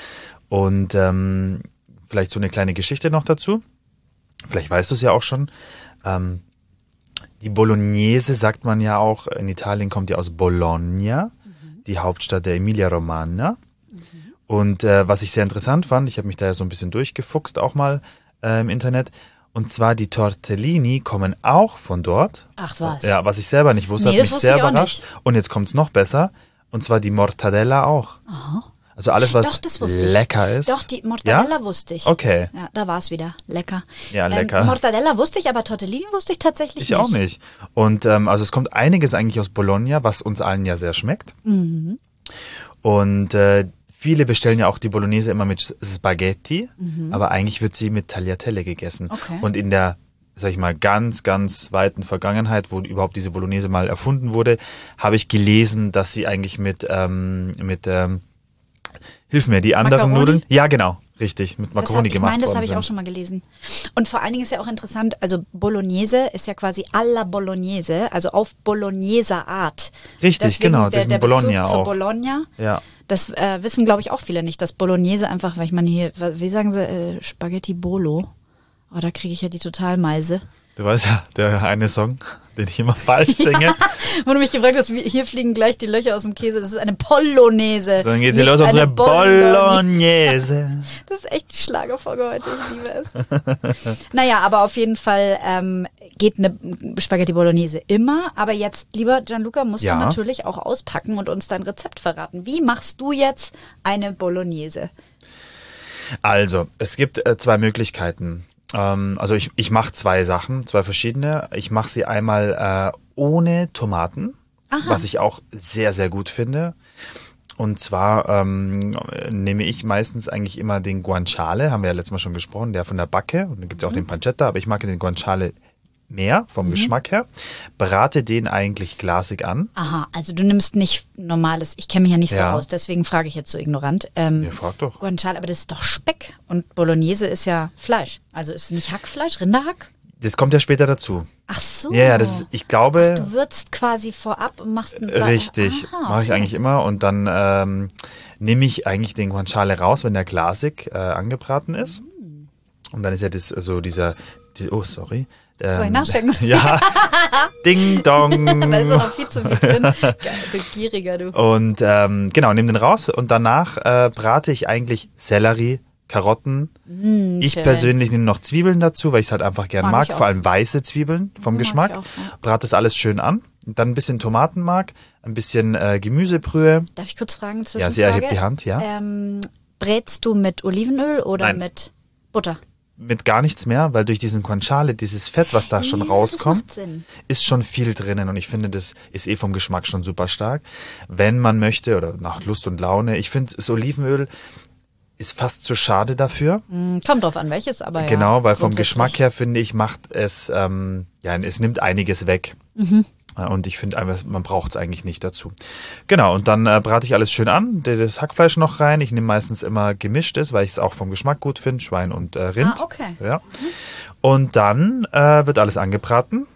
[SPEAKER 1] Und ähm, vielleicht so eine kleine Geschichte noch dazu. Vielleicht weißt du es ja auch schon. Ähm, die Bolognese sagt man ja auch, in Italien kommt ja aus Bologna, die Hauptstadt der Emilia-Romagna. Und äh, was ich sehr interessant fand, ich habe mich da ja so ein bisschen durchgefuchst, auch mal äh, im Internet. Und zwar die Tortellini kommen auch von dort.
[SPEAKER 2] Ach was.
[SPEAKER 1] Ja, was ich selber nicht wusste,
[SPEAKER 2] Nee,
[SPEAKER 1] hat
[SPEAKER 2] das
[SPEAKER 1] mich
[SPEAKER 2] wusste
[SPEAKER 1] sehr
[SPEAKER 2] ich auch
[SPEAKER 1] überrascht. Und jetzt kommt's noch besser. Und zwar die Mortadella auch. Also alles, was
[SPEAKER 2] Doch, das wusste ich.
[SPEAKER 1] lecker ist.
[SPEAKER 2] Doch, die Mortadella
[SPEAKER 1] Ja?
[SPEAKER 2] wusste ich.
[SPEAKER 1] Okay.
[SPEAKER 2] Ja, da war es wieder. Lecker.
[SPEAKER 1] Ja, lecker.
[SPEAKER 2] Ähm, Mortadella wusste ich, aber Tortellini wusste ich tatsächlich
[SPEAKER 1] Ich
[SPEAKER 2] nicht.
[SPEAKER 1] auch nicht. Und ähm, also es kommt einiges eigentlich aus Bologna, was uns allen ja sehr schmeckt.
[SPEAKER 2] Mhm.
[SPEAKER 1] Und äh, viele bestellen ja auch die Bolognese immer mit Spaghetti,
[SPEAKER 2] Mhm.
[SPEAKER 1] aber eigentlich wird sie mit Tagliatelle gegessen.
[SPEAKER 2] Okay.
[SPEAKER 1] Und in der, sag ich mal, ganz, ganz weiten Vergangenheit, wo überhaupt diese Bolognese mal erfunden wurde, habe ich gelesen, dass sie eigentlich mit, ähm, mit ähm, hilf mir, die anderen
[SPEAKER 2] Macaroni?
[SPEAKER 1] Nudeln? Ja, genau, richtig, mit
[SPEAKER 2] Das
[SPEAKER 1] Macaroni
[SPEAKER 2] hab, ich
[SPEAKER 1] gemacht
[SPEAKER 2] meine, das
[SPEAKER 1] worden
[SPEAKER 2] habe ich auch
[SPEAKER 1] sind.
[SPEAKER 2] schon mal gelesen. Und vor allen Dingen ist ja auch interessant, also Bolognese ist ja quasi alla Bolognese, also auf Bologneser Art.
[SPEAKER 1] Richtig, genau,
[SPEAKER 2] der,
[SPEAKER 1] deswegen
[SPEAKER 2] der
[SPEAKER 1] Bologna
[SPEAKER 2] Bezug zu
[SPEAKER 1] auch.
[SPEAKER 2] Bologna.
[SPEAKER 1] Ja.
[SPEAKER 2] Das äh, wissen, glaube ich, auch viele nicht, dass Bolognese einfach, weil ich meine hier, wie sagen sie, äh, Spaghetti Bolo. Oh, da kriege ich ja die Totalmeise.
[SPEAKER 1] Du weißt ja, der eine Song, den ich immer falsch singe.
[SPEAKER 2] Wo du mich gefragt hast, wie, hier fliegen gleich die Löcher aus dem Käse. Das ist eine Polonaise.
[SPEAKER 1] So, dann geht sie
[SPEAKER 2] nicht
[SPEAKER 1] los, unsere
[SPEAKER 2] eine
[SPEAKER 1] Bolognese.
[SPEAKER 2] Das ist echt die Schlagerfolge heute, ich liebe es. Naja, aber auf jeden Fall ähm, geht eine Spaghetti Bolognese immer. Aber jetzt, lieber Gianluca, musst
[SPEAKER 1] Ja.
[SPEAKER 2] du natürlich auch auspacken und uns dein Rezept verraten. Wie machst du jetzt eine Bolognese?
[SPEAKER 1] Also, es gibt äh, zwei Möglichkeiten. Ähm, also ich, ich mache zwei Sachen, zwei verschiedene. Ich mache sie einmal äh, ohne Tomaten,
[SPEAKER 2] Aha.
[SPEAKER 1] was ich auch sehr, sehr gut finde. Und zwar ähm, nehme ich meistens eigentlich immer den Guanciale, haben wir ja letztes Mal schon gesprochen, der von der Backe. Und dann gibt es auch den Pancetta, aber ich mag den Guanciale mehr vom Geschmack her. Brate den eigentlich glasig an.
[SPEAKER 2] Aha, also du nimmst nicht normales, ich kenne mich ja nicht so
[SPEAKER 1] Ja.
[SPEAKER 2] aus, deswegen frage ich jetzt so ignorant. Ähm,
[SPEAKER 1] Ja, frag doch.
[SPEAKER 2] Guanciale, aber das ist doch Speck und Bolognese ist ja Fleisch. Also ist es nicht Hackfleisch, Rinderhack?
[SPEAKER 1] Das kommt ja später dazu.
[SPEAKER 2] Ach so.
[SPEAKER 1] Ja, ja, das ist, ich glaube...
[SPEAKER 2] Du würzt quasi vorab und machst einen
[SPEAKER 1] Richtig,
[SPEAKER 2] Aha,
[SPEAKER 1] mache ich
[SPEAKER 2] okay.
[SPEAKER 1] eigentlich immer und dann ähm, nehme ich eigentlich den Guanciale raus, wenn der glasig äh, angebraten ist. Und dann ist ja das so dieser, die, oh sorry. Ähm,
[SPEAKER 2] ich nachschenken?
[SPEAKER 1] Ja, Ding Dong.
[SPEAKER 2] Da ist aber viel zu viel drin. Geil, du Gieriger, du.
[SPEAKER 1] Und ähm, genau, nehme den raus und danach äh, brate ich eigentlich Sellerie, Karotten. ich
[SPEAKER 2] schön.
[SPEAKER 1] persönlich nehme noch Zwiebeln dazu, weil ich es halt einfach gern
[SPEAKER 2] Mag
[SPEAKER 1] mag,
[SPEAKER 2] ich auch.
[SPEAKER 1] vor allem weiße Zwiebeln vom
[SPEAKER 2] Mag ich
[SPEAKER 1] Geschmack.
[SPEAKER 2] auch, ja.
[SPEAKER 1] Brate das alles schön an. Und dann ein bisschen Tomatenmark, ein bisschen äh, Gemüsebrühe.
[SPEAKER 2] Darf ich kurz fragen?
[SPEAKER 1] Ja,
[SPEAKER 2] Zwischenfrage?
[SPEAKER 1] sie erhebt die Hand, ja.
[SPEAKER 2] Ähm, brätst du mit Olivenöl oder
[SPEAKER 1] Nein.
[SPEAKER 2] mit Butter?
[SPEAKER 1] Mit gar nichts mehr, weil durch diesen Guanciale, dieses Fett, was da schon
[SPEAKER 2] Ja,
[SPEAKER 1] rauskommt,
[SPEAKER 2] das macht Sinn.
[SPEAKER 1] ist schon viel drinnen und ich finde, das ist eh vom Geschmack schon super stark. Wenn man möchte oder nach Lust und Laune, ich finde, das Olivenöl ist fast zu schade dafür.
[SPEAKER 2] Hm, Kommt drauf an, welches, aber ja.
[SPEAKER 1] Genau, weil vom
[SPEAKER 2] grundsätzlich.
[SPEAKER 1] Geschmack her, finde ich, macht es, ähm, ja, es nimmt einiges weg.
[SPEAKER 2] Mhm.
[SPEAKER 1] Ja, und ich finde einfach, man braucht es eigentlich nicht dazu. Genau, und dann äh, brate ich alles schön an, das Hackfleisch noch rein. Ich nehme meistens immer gemischtes, weil ich es auch vom Geschmack gut finde, Schwein und äh, Rind.
[SPEAKER 2] Ah, okay.
[SPEAKER 1] Ja. Und dann äh, wird alles angebraten.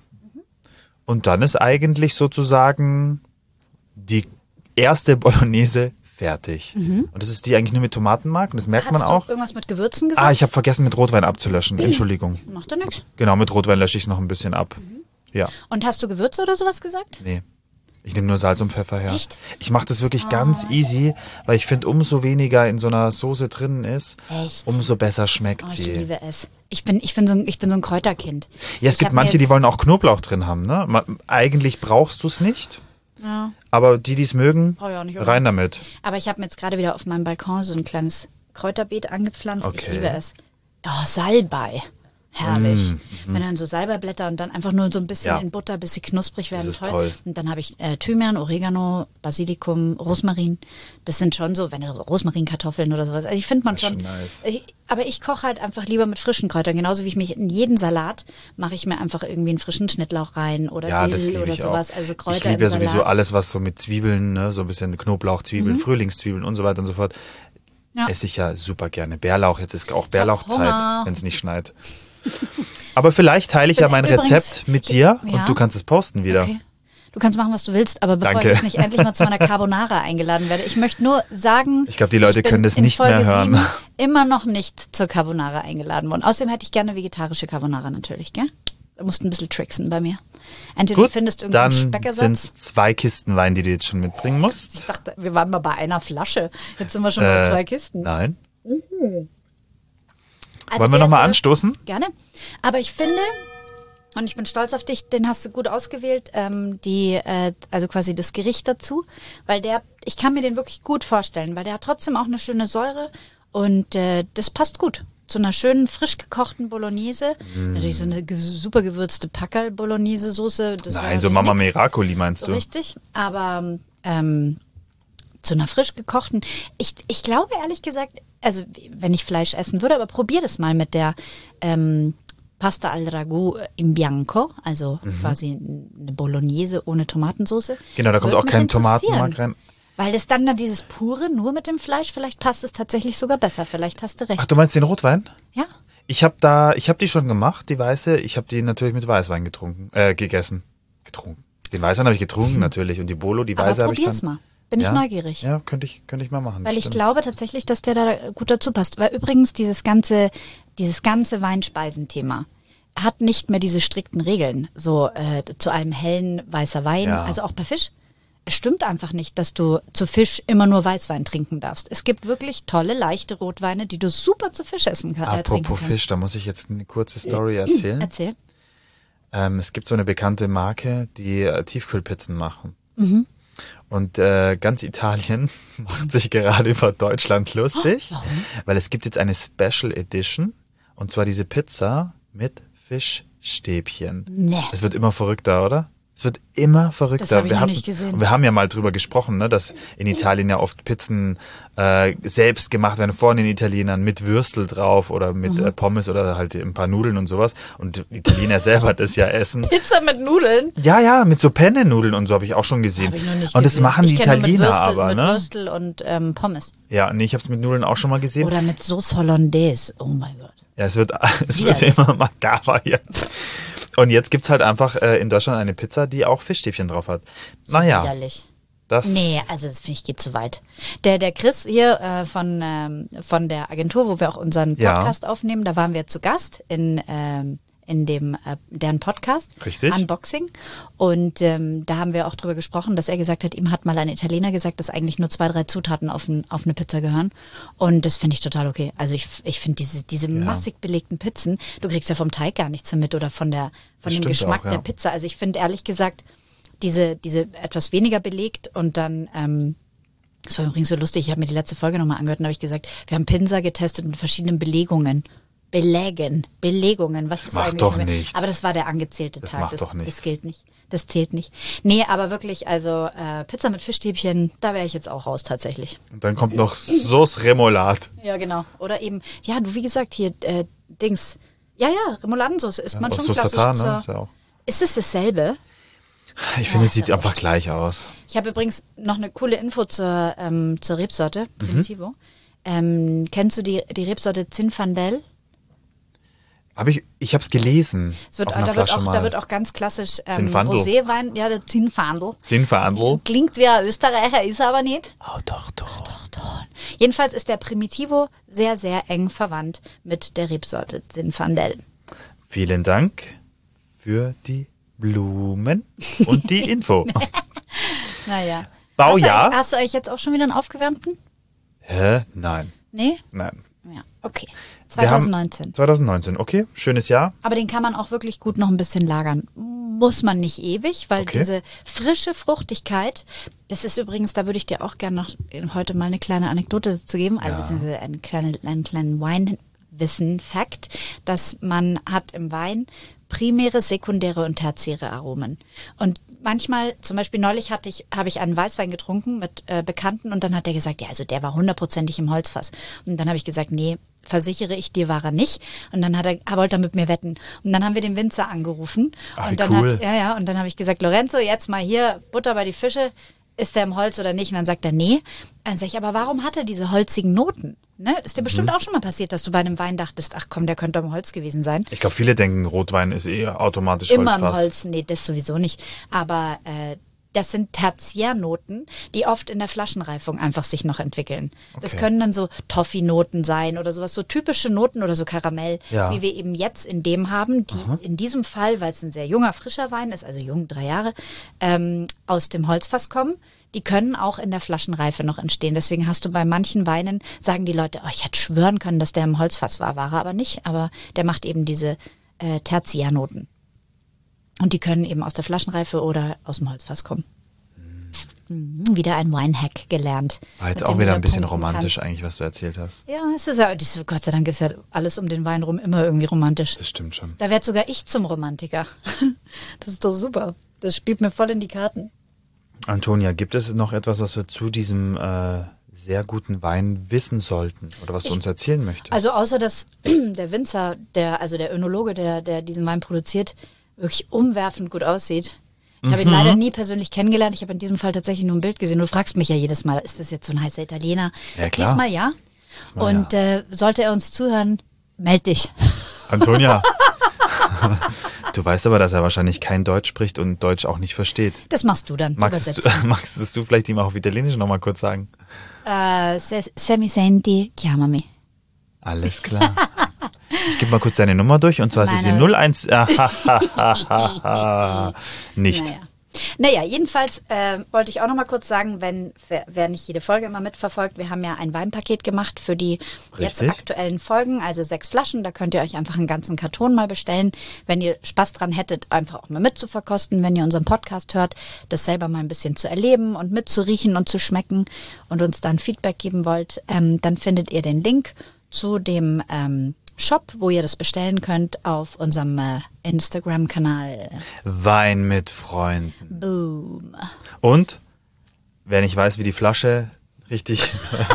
[SPEAKER 1] Und dann ist eigentlich sozusagen die erste Bolognese fertig. Und das ist die eigentlich nur mit Tomatenmark und das merkt
[SPEAKER 2] Mhm. Hast
[SPEAKER 1] man
[SPEAKER 2] du
[SPEAKER 1] auch.
[SPEAKER 2] irgendwas mit Gewürzen gesagt?
[SPEAKER 1] Ah, ich habe vergessen mit Rotwein abzulöschen. Entschuldigung.
[SPEAKER 2] Macht ja nichts.
[SPEAKER 1] Genau, mit Rotwein lösche ich es noch ein bisschen ab. Ja.
[SPEAKER 2] Und hast du Gewürze oder sowas gesagt?
[SPEAKER 1] Nee. Ich nehme nur Salz und Pfeffer her.
[SPEAKER 2] Echt?
[SPEAKER 1] Ich mache das wirklich ganz easy, weil ich finde, umso weniger in so einer Soße drin ist,
[SPEAKER 2] Echt?
[SPEAKER 1] umso besser schmeckt
[SPEAKER 2] Oh, ich
[SPEAKER 1] sie.
[SPEAKER 2] liebe es. Ich bin, ich bin, so, ein, ich bin so ein Kräuterkind.
[SPEAKER 1] Ja, es
[SPEAKER 2] Ich
[SPEAKER 1] gibt
[SPEAKER 2] hab mir
[SPEAKER 1] manche, die
[SPEAKER 2] jetzt-
[SPEAKER 1] wollen auch Knoblauch drin haben. Ne? Ma- Eigentlich brauchst du es nicht,
[SPEAKER 2] Ja,
[SPEAKER 1] aber die, die es mögen,
[SPEAKER 2] brauche ich auch nicht.
[SPEAKER 1] rein damit.
[SPEAKER 2] Aber ich habe mir jetzt gerade wieder auf meinem Balkon so ein kleines Kräuterbeet angepflanzt. Ich
[SPEAKER 1] Okay.
[SPEAKER 2] liebe es. Oh, Salbei. Herrlich.
[SPEAKER 1] Mm,
[SPEAKER 2] Wenn dann so Salbeiblätter und dann einfach nur so ein bisschen
[SPEAKER 1] Ja.
[SPEAKER 2] in Butter, bis sie knusprig werden.
[SPEAKER 1] Das ist toll.
[SPEAKER 2] Und dann habe ich äh, Thymian, Oregano, Basilikum, Rosmarin. Das sind schon so, wenn du so Rosmarinkartoffeln oder sowas. Also ich finde man
[SPEAKER 1] Das ist
[SPEAKER 2] schon.
[SPEAKER 1] schon nice.
[SPEAKER 2] Ich, aber ich koche halt einfach lieber mit frischen Kräutern. Genauso wie ich mich in jeden Salat mache ich mir einfach irgendwie einen frischen Schnittlauch rein oder
[SPEAKER 1] Ja, das
[SPEAKER 2] Dill
[SPEAKER 1] liebe
[SPEAKER 2] oder
[SPEAKER 1] ich
[SPEAKER 2] sowas.
[SPEAKER 1] auch.
[SPEAKER 2] Also Kräuter
[SPEAKER 1] ich liebe
[SPEAKER 2] im
[SPEAKER 1] ja sowieso
[SPEAKER 2] Salat.
[SPEAKER 1] alles, was so mit Zwiebeln, ne? So ein bisschen Knoblauch, Zwiebeln,
[SPEAKER 2] Mhm.
[SPEAKER 1] Frühlingszwiebeln und so weiter und so fort.
[SPEAKER 2] Ja.
[SPEAKER 1] Esse ich ja super gerne. Bärlauch, jetzt ist auch
[SPEAKER 2] Hunger.
[SPEAKER 1] Bärlauchzeit, wenn es nicht schneit. Aber vielleicht teile ich
[SPEAKER 2] bin
[SPEAKER 1] ja mein
[SPEAKER 2] übrigens-
[SPEAKER 1] Rezept mit
[SPEAKER 2] ich-
[SPEAKER 1] dir
[SPEAKER 2] ja.
[SPEAKER 1] und du kannst es posten wieder.
[SPEAKER 2] Okay. Du kannst machen, was du willst, aber bevor
[SPEAKER 1] Danke.
[SPEAKER 2] ich jetzt nicht endlich mal zu meiner Carbonara eingeladen werde, ich möchte nur sagen,
[SPEAKER 1] Ich glaube, die Leute
[SPEAKER 2] ich bin
[SPEAKER 1] können das
[SPEAKER 2] in
[SPEAKER 1] nicht
[SPEAKER 2] Folge
[SPEAKER 1] mehr hören.
[SPEAKER 2] sieben immer noch nicht zur Carbonara eingeladen worden. Außerdem hätte ich gerne vegetarische Carbonara natürlich, gell? Du musst ein bisschen tricksen bei mir. Entweder
[SPEAKER 1] Gut,
[SPEAKER 2] du findest irgendeinen
[SPEAKER 1] dann
[SPEAKER 2] Speckersatz.
[SPEAKER 1] sind es zwei Kisten Wein, die du jetzt schon mitbringen
[SPEAKER 2] Ich
[SPEAKER 1] musst.
[SPEAKER 2] dachte, wir waren mal bei einer Flasche. Jetzt sind wir schon bei
[SPEAKER 1] Äh,
[SPEAKER 2] zwei Kisten.
[SPEAKER 1] Nein.
[SPEAKER 2] Also
[SPEAKER 1] Wollen wir
[SPEAKER 2] der
[SPEAKER 1] nochmal
[SPEAKER 2] ist, äh,
[SPEAKER 1] anstoßen?
[SPEAKER 2] Gerne. Aber ich finde, und ich bin stolz auf dich, den hast du gut ausgewählt, ähm, die, äh, also quasi das Gericht dazu, weil der, ich kann mir den wirklich gut vorstellen, weil der hat trotzdem auch eine schöne Säure und äh, das passt gut. Zu einer schönen, frisch gekochten Bolognese.
[SPEAKER 1] Mm.
[SPEAKER 2] Natürlich so eine ge super gewürzte Packerl-Bolognese-Soße. das wäre
[SPEAKER 1] Nein, so
[SPEAKER 2] natürlich
[SPEAKER 1] Mama
[SPEAKER 2] nix.
[SPEAKER 1] Miracoli meinst
[SPEAKER 2] So
[SPEAKER 1] du?
[SPEAKER 2] richtig, aber ähm, zu einer frisch gekochten. Ich, ich glaube ehrlich gesagt, also wenn ich Fleisch essen würde, aber probier das mal mit der ähm, Pasta al Ragù in Bianco, also quasi eine Bolognese ohne Tomatensauce.
[SPEAKER 1] Mhm. Genau, da kommt
[SPEAKER 2] Würde
[SPEAKER 1] auch
[SPEAKER 2] mich
[SPEAKER 1] kein
[SPEAKER 2] interessieren.
[SPEAKER 1] Tomatenmark rein.
[SPEAKER 2] Weil das dann da dieses pure nur mit dem Fleisch, vielleicht passt es tatsächlich sogar besser. Vielleicht hast du recht.
[SPEAKER 1] Ach, du meinst den Rotwein?
[SPEAKER 2] Ja?
[SPEAKER 1] Ich habe da, ich habe die schon gemacht, die weiße. Ich habe die natürlich mit Weißwein getrunken, äh, gegessen, getrunken. Den Weißwein habe ich getrunken natürlich und die Bolo, die
[SPEAKER 2] Aber
[SPEAKER 1] weiße habe ich dann.
[SPEAKER 2] probier's mal. Bin
[SPEAKER 1] ja?
[SPEAKER 2] ich neugierig.
[SPEAKER 1] Ja, könnte ich, könnte ich mal machen.
[SPEAKER 2] Weil ich
[SPEAKER 1] stimmt.
[SPEAKER 2] glaube tatsächlich, dass der da gut dazu passt. Weil übrigens dieses ganze, dieses ganze Weinspeisenthema hat nicht mehr diese strikten Regeln. So äh, zu einem hellen weißer Wein,
[SPEAKER 1] Ja.
[SPEAKER 2] also auch bei Fisch. Es stimmt einfach nicht, dass du zu Fisch immer nur Weißwein trinken darfst. Es gibt wirklich tolle, leichte Rotweine, die du super zu Fisch essen kann, äh, trinken
[SPEAKER 1] Apropos
[SPEAKER 2] kannst.
[SPEAKER 1] Fisch, da muss ich jetzt eine kurze Story erzählen.
[SPEAKER 2] Erzähl.
[SPEAKER 1] Ähm, es gibt so eine bekannte Marke, die äh, Tiefkühlpizzen machen.
[SPEAKER 2] Mhm.
[SPEAKER 1] Und äh, ganz Italien macht sich gerade über Deutschland lustig,
[SPEAKER 2] Oh, warum?
[SPEAKER 1] weil es gibt jetzt eine Special Edition und zwar diese Pizza mit Fischstäbchen.
[SPEAKER 2] Nee.
[SPEAKER 1] Es wird immer verrückter, oder? Es wird immer verrückter.
[SPEAKER 2] Das hab ich
[SPEAKER 1] wir
[SPEAKER 2] noch
[SPEAKER 1] hatten,
[SPEAKER 2] nicht gesehen.
[SPEAKER 1] Und wir haben ja mal drüber gesprochen, ne, dass in Italien ja oft Pizzen äh, selbst gemacht werden von den Italienern mit Würstel drauf oder mit
[SPEAKER 2] Mhm.
[SPEAKER 1] äh, Pommes oder halt ein paar Nudeln und sowas. Und die Italiener selber das ja essen.
[SPEAKER 2] Pizza mit Nudeln?
[SPEAKER 1] Ja, ja, mit so Penne-Nudeln und so habe ich auch schon gesehen.
[SPEAKER 2] Habe ich noch nicht
[SPEAKER 1] und das
[SPEAKER 2] gesehen.
[SPEAKER 1] machen die
[SPEAKER 2] ich kenne nur
[SPEAKER 1] Italiener
[SPEAKER 2] mit Würstel,
[SPEAKER 1] aber,
[SPEAKER 2] mit
[SPEAKER 1] ne?
[SPEAKER 2] Würstel und ähm, Pommes.
[SPEAKER 1] Ja, nee, ich habe es mit Nudeln auch schon mal gesehen.
[SPEAKER 2] Oder mit Sauce Hollandaise. Oh mein Gott.
[SPEAKER 1] Ja, es wird, es wird
[SPEAKER 2] Widerlich.
[SPEAKER 1] immer makaber hier. Und jetzt gibt's halt einfach äh, in Deutschland eine Pizza, die auch Fischstäbchen drauf hat. Naja,
[SPEAKER 2] Widerlich.
[SPEAKER 1] das
[SPEAKER 2] Nee, also das finde ich geht zu weit. Der, der Chris hier äh, von, ähm, von der Agentur, wo wir auch unseren
[SPEAKER 1] Ja.
[SPEAKER 2] Podcast aufnehmen, da waren wir zu Gast in, ähm, in dem äh, deren Podcast.
[SPEAKER 1] Richtig.
[SPEAKER 2] Unboxing. Und ähm, da haben wir auch drüber gesprochen, dass er gesagt hat, ihm hat mal ein Italiener gesagt, dass eigentlich nur zwei, drei Zutaten auf, ein, auf eine Pizza gehören. Und das finde ich total okay. Also ich, ich finde diese, diese massig belegten Pizzen, du kriegst ja vom Teig gar nichts mit oder von, der, von
[SPEAKER 1] Das
[SPEAKER 2] dem
[SPEAKER 1] stimmt
[SPEAKER 2] Geschmack
[SPEAKER 1] auch, ja.
[SPEAKER 2] der Pizza. Also ich finde ehrlich gesagt, diese, diese etwas weniger belegt und dann, ähm, das war übrigens so lustig, ich habe mir die letzte Folge nochmal angehört und habe ich gesagt, wir haben Pinsa getestet mit verschiedenen Belegungen. Belägen, Belegungen, was
[SPEAKER 1] Das
[SPEAKER 2] ist
[SPEAKER 1] macht
[SPEAKER 2] eigentlich?
[SPEAKER 1] doch
[SPEAKER 2] mit-
[SPEAKER 1] nichts.
[SPEAKER 2] Aber das war der angezählte
[SPEAKER 1] Das
[SPEAKER 2] Tag.
[SPEAKER 1] macht
[SPEAKER 2] das,
[SPEAKER 1] doch nichts.
[SPEAKER 2] Das gilt nicht. Das zählt nicht. Nee, aber wirklich, also äh, Pizza mit Fischstäbchen, da wäre ich jetzt auch raus tatsächlich.
[SPEAKER 1] Und dann kommt noch Sauce Remoulade.
[SPEAKER 2] Ja, genau. Oder eben, ja, du, wie gesagt, hier, äh, Dings. Ja, ja, Remouladensauce isst man
[SPEAKER 1] Aus
[SPEAKER 2] schon
[SPEAKER 1] Sauce
[SPEAKER 2] klassisch.
[SPEAKER 1] Tartar,
[SPEAKER 2] zur-
[SPEAKER 1] ne? Ist ja auch.
[SPEAKER 2] Ist es dasselbe?
[SPEAKER 1] Ich finde,
[SPEAKER 2] Ja,
[SPEAKER 1] es sieht
[SPEAKER 2] ist ja
[SPEAKER 1] einfach
[SPEAKER 2] wurscht.
[SPEAKER 1] gleich aus.
[SPEAKER 2] Ich habe übrigens noch eine coole Info zur, ähm, zur Rebsorte,
[SPEAKER 1] Mhm.
[SPEAKER 2] Primitivo. Ähm, kennst du die, die Rebsorte Zinfandel?
[SPEAKER 1] Aber ich, ich habe es gelesen.
[SPEAKER 2] Es wird,
[SPEAKER 1] auf einer
[SPEAKER 2] da, wird
[SPEAKER 1] Flasche
[SPEAKER 2] auch,
[SPEAKER 1] mal.
[SPEAKER 2] da wird auch ganz klassisch ähm,
[SPEAKER 1] Zinfandel.
[SPEAKER 2] Roséwein, ja, der Zinfandel.
[SPEAKER 1] Zinfandel.
[SPEAKER 2] Klingt wie ein Österreicher, ist er aber nicht.
[SPEAKER 1] Oh, doch, doch.
[SPEAKER 2] Doch, doch. Jedenfalls ist der Primitivo sehr, sehr eng verwandt mit der Rebsorte Zinfandel.
[SPEAKER 1] Vielen Dank für die Blumen und die Info.
[SPEAKER 2] Naja.
[SPEAKER 1] Baujahr.
[SPEAKER 2] Hast du, hast du euch jetzt auch schon wieder einen aufgewärmten?
[SPEAKER 1] Hä? Nein.
[SPEAKER 2] Nee?
[SPEAKER 1] Nein.
[SPEAKER 2] Ja, okay.
[SPEAKER 1] Wir haben-
[SPEAKER 2] zwanzig neunzehn.
[SPEAKER 1] zwanzig neunzehn, okay, schönes Jahr.
[SPEAKER 2] Aber den kann man auch wirklich gut noch ein bisschen lagern. Muss man nicht ewig, weil
[SPEAKER 1] Okay.
[SPEAKER 2] diese frische Fruchtigkeit, das ist übrigens, da würde ich dir auch gerne noch heute mal eine kleine Anekdote dazu geben, also
[SPEAKER 1] Ja.
[SPEAKER 2] beziehungsweise einen kleinen, einen kleinen Weinwissen-Fakt, dass man hat im Wein primäre, sekundäre und tertiäre Aromen. Und manchmal, zum Beispiel neulich hatte ich, habe ich einen Weißwein getrunken mit äh, Bekannten und dann hat er gesagt, ja, also der war hundertprozentig im Holzfass. Und dann habe ich gesagt, nee, versichere ich dir, war er nicht. Und dann hat er, er wollte er mit mir wetten. Und dann haben wir den Winzer angerufen.
[SPEAKER 1] Ach, wie
[SPEAKER 2] und dann
[SPEAKER 1] cool.
[SPEAKER 2] hat, ja, ja, und dann habe ich gesagt, Lorenzo, jetzt mal hier Butter bei die Fische. Ist der im Holz oder nicht? Und dann sagt er, nee. Dann sage ich, aber warum hat er diese holzigen Noten? Ne? Ist dir
[SPEAKER 1] Mhm.
[SPEAKER 2] bestimmt auch schon mal passiert, dass du bei einem Wein dachtest, ach komm, der könnte im Holz gewesen sein.
[SPEAKER 1] Ich glaube, viele denken, Rotwein ist eh automatisch
[SPEAKER 2] Immer im
[SPEAKER 1] Holzfass.
[SPEAKER 2] Holz, nee, das sowieso nicht. Aber äh, das sind Tertiärnoten, die oft in der Flaschenreifung einfach sich noch entwickeln. Das
[SPEAKER 1] Okay.
[SPEAKER 2] können dann so Toffee-Noten sein oder sowas, so typische Noten oder so Karamell,
[SPEAKER 1] Ja.
[SPEAKER 2] wie wir eben jetzt in dem haben, die in diesem Fall, weil es ein sehr junger, frischer Wein ist, also jung, drei Jahre, ähm, aus dem Holzfass kommen. Die können auch in der Flaschenreife noch entstehen. Deswegen hast du bei manchen Weinen, sagen die Leute, oh, ich hätte schwören können, dass der im Holzfass war. War er aber nicht. Aber der macht eben diese äh, Tertiärnoten. Und die können eben aus der Flaschenreife oder aus dem Holzfass kommen. Mhm, wieder ein Wine-Hack gelernt.
[SPEAKER 1] War jetzt
[SPEAKER 2] mit
[SPEAKER 1] auch
[SPEAKER 2] dem
[SPEAKER 1] wieder
[SPEAKER 2] du
[SPEAKER 1] ein bisschen
[SPEAKER 2] punkten
[SPEAKER 1] romantisch
[SPEAKER 2] kannst.
[SPEAKER 1] eigentlich, was du erzählt hast.
[SPEAKER 2] Ja, es ist ja, das, Gott sei Dank ist ja alles um den Wein rum immer irgendwie romantisch.
[SPEAKER 1] Das stimmt schon.
[SPEAKER 2] Da werde sogar ich zum Romantiker. Das ist doch super. Das spielt mir voll in die Karten.
[SPEAKER 1] Antonia, gibt es noch etwas, was wir zu diesem äh, sehr guten Wein wissen sollten? Oder was du uns erzählen möchtest?
[SPEAKER 2] Also außer dass der Winzer, der, also der Önologe, der, der diesen Wein produziert, wirklich umwerfend gut aussieht. Ich habe ihn leider nie persönlich kennengelernt. Ich habe in diesem Fall tatsächlich nur ein Bild gesehen. Du fragst mich ja jedes Mal, ist das jetzt so ein heißer Italiener?
[SPEAKER 1] Ja, klar.
[SPEAKER 2] Diesmal ja.
[SPEAKER 1] Diesmal
[SPEAKER 2] Und äh, sollte er uns zuhören, meld dich.
[SPEAKER 1] Antonia, du weißt aber, dass er wahrscheinlich kein Deutsch spricht und Deutsch auch nicht versteht.
[SPEAKER 2] Das machst du dann.
[SPEAKER 1] Magst du,
[SPEAKER 2] übersetzen.
[SPEAKER 1] magst es du vielleicht ihm auch auf Italienisch nochmal kurz sagen?
[SPEAKER 2] Äh, se, se mi senti, chiamami.
[SPEAKER 1] Alles klar. Ich gebe mal kurz deine Nummer durch und zwar ist es die
[SPEAKER 2] Meine-
[SPEAKER 1] null eins. Nicht.
[SPEAKER 2] Naja. Naja, jedenfalls äh, wollte ich auch noch mal kurz sagen, wenn wer, wer nicht jede Folge immer mitverfolgt, wir haben ja ein Weinpaket gemacht für die jetzt
[SPEAKER 1] Richtig.
[SPEAKER 2] aktuellen Folgen, also sechs Flaschen, da könnt ihr euch einfach einen ganzen Karton mal bestellen. Wenn ihr Spaß dran hättet, einfach auch mal mitzuverkosten, wenn ihr unseren Podcast hört, das selber mal ein bisschen zu erleben und mitzuriechen und zu schmecken und uns dann Feedback geben wollt, ähm, dann findet ihr den Link zu dem ähm, Shop, wo ihr das bestellen könnt, auf unserem äh, Instagram-Kanal.
[SPEAKER 1] Wein mit Freunden.
[SPEAKER 2] Boom.
[SPEAKER 1] Und wer nicht weiß, wie die Flasche richtig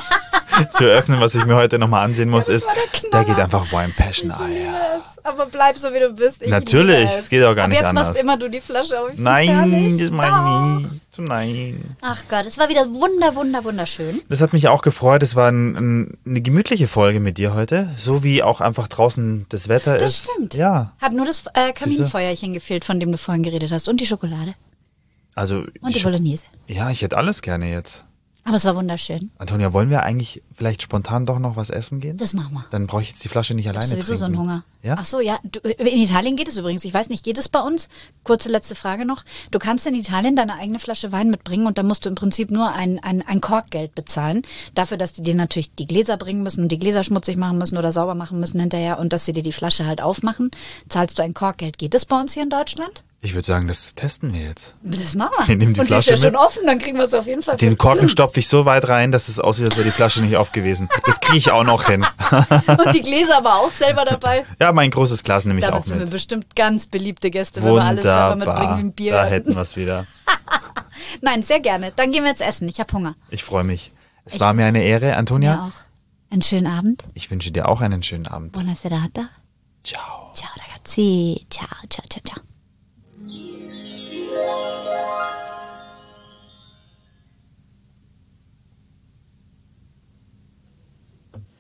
[SPEAKER 1] zu öffnen, was ich mir heute nochmal ansehen muss,
[SPEAKER 2] das
[SPEAKER 1] ist,
[SPEAKER 2] war der
[SPEAKER 1] da
[SPEAKER 2] Knaller.
[SPEAKER 1] geht einfach Wine Passion. Ah, ja.
[SPEAKER 2] Aber bleib so, wie du bist. Ich
[SPEAKER 1] Natürlich,
[SPEAKER 2] liebe
[SPEAKER 1] es geht auch gar
[SPEAKER 2] Aber
[SPEAKER 1] nicht
[SPEAKER 2] jetzt machst
[SPEAKER 1] anders.
[SPEAKER 2] immer du die Flasche auf. Ich find's
[SPEAKER 1] Nein,
[SPEAKER 2] herrlich.
[SPEAKER 1] das meine
[SPEAKER 2] Doch.
[SPEAKER 1] ich nicht. Nein.
[SPEAKER 2] Ach Gott, es war wieder wunder, wunder, wunderschön.
[SPEAKER 1] Das hat mich auch gefreut. Es war ein, ein, eine gemütliche Folge mit dir heute. So wie auch einfach draußen das Wetter
[SPEAKER 2] Das
[SPEAKER 1] ist.
[SPEAKER 2] stimmt.
[SPEAKER 1] Ja.
[SPEAKER 2] Hat nur das äh,
[SPEAKER 1] Siehste?
[SPEAKER 2] Kaminfeuerchen gefehlt, von dem du vorhin geredet hast. Und die Schokolade.
[SPEAKER 1] Also,
[SPEAKER 2] Und die
[SPEAKER 1] Scho-
[SPEAKER 2] Bolognese.
[SPEAKER 1] ja, ich hätte alles gerne jetzt.
[SPEAKER 2] Aber es war wunderschön.
[SPEAKER 1] Antonia, wollen wir eigentlich vielleicht spontan doch noch was essen gehen?
[SPEAKER 2] Das machen wir.
[SPEAKER 1] Dann brauche ich jetzt die Flasche nicht
[SPEAKER 2] Ich habe
[SPEAKER 1] alleine
[SPEAKER 2] sowieso
[SPEAKER 1] trinken.
[SPEAKER 2] so einen Hunger.
[SPEAKER 1] Ja?
[SPEAKER 2] Ach so, ja. Du, in Italien geht es übrigens. Ich weiß nicht, geht es bei uns? Kurze letzte Frage noch. Du kannst in Italien deine eigene Flasche Wein mitbringen und dann musst du im Prinzip nur ein, ein, ein Korkgeld bezahlen. Dafür, dass die dir natürlich die Gläser bringen müssen und die Gläser schmutzig machen müssen oder sauber machen müssen hinterher und dass sie dir die Flasche halt aufmachen, zahlst du ein Korkgeld. Geht das bei uns hier in Deutschland?
[SPEAKER 1] Ich würde sagen, das testen wir jetzt.
[SPEAKER 2] Das machen wir.
[SPEAKER 1] Wir nehmen die
[SPEAKER 2] und
[SPEAKER 1] Flasche
[SPEAKER 2] die ist ja
[SPEAKER 1] mit.
[SPEAKER 2] schon offen, dann kriegen wir es auf jeden Fall.
[SPEAKER 1] Den
[SPEAKER 2] für-
[SPEAKER 1] Korken stopfe ich so weit rein, dass es aussieht, als wäre die Flasche nicht auf gewesen. Das kriege ich auch noch hin.
[SPEAKER 2] Und die Gläser aber auch selber dabei.
[SPEAKER 1] Ja, mein großes Glas nehme ich
[SPEAKER 2] Damit
[SPEAKER 1] auch
[SPEAKER 2] sind wir
[SPEAKER 1] mit.
[SPEAKER 2] bestimmt ganz beliebte Gäste, wenn wir alles selber mitbringen wie
[SPEAKER 1] Wunderbar.
[SPEAKER 2] ein Bier.
[SPEAKER 1] Da hätten wir es wieder.
[SPEAKER 2] Nein, sehr gerne. Dann gehen wir jetzt essen. Ich habe Hunger.
[SPEAKER 1] Ich freue mich. Es war mir eine Ehre, Antonia.
[SPEAKER 2] Ja auch. Einen schönen Abend.
[SPEAKER 1] Ich wünsche dir auch einen schönen Abend.
[SPEAKER 2] Buona serata.
[SPEAKER 1] Ciao.
[SPEAKER 2] Ciao ragazzi. Ciao, ciao, ciao, ciao.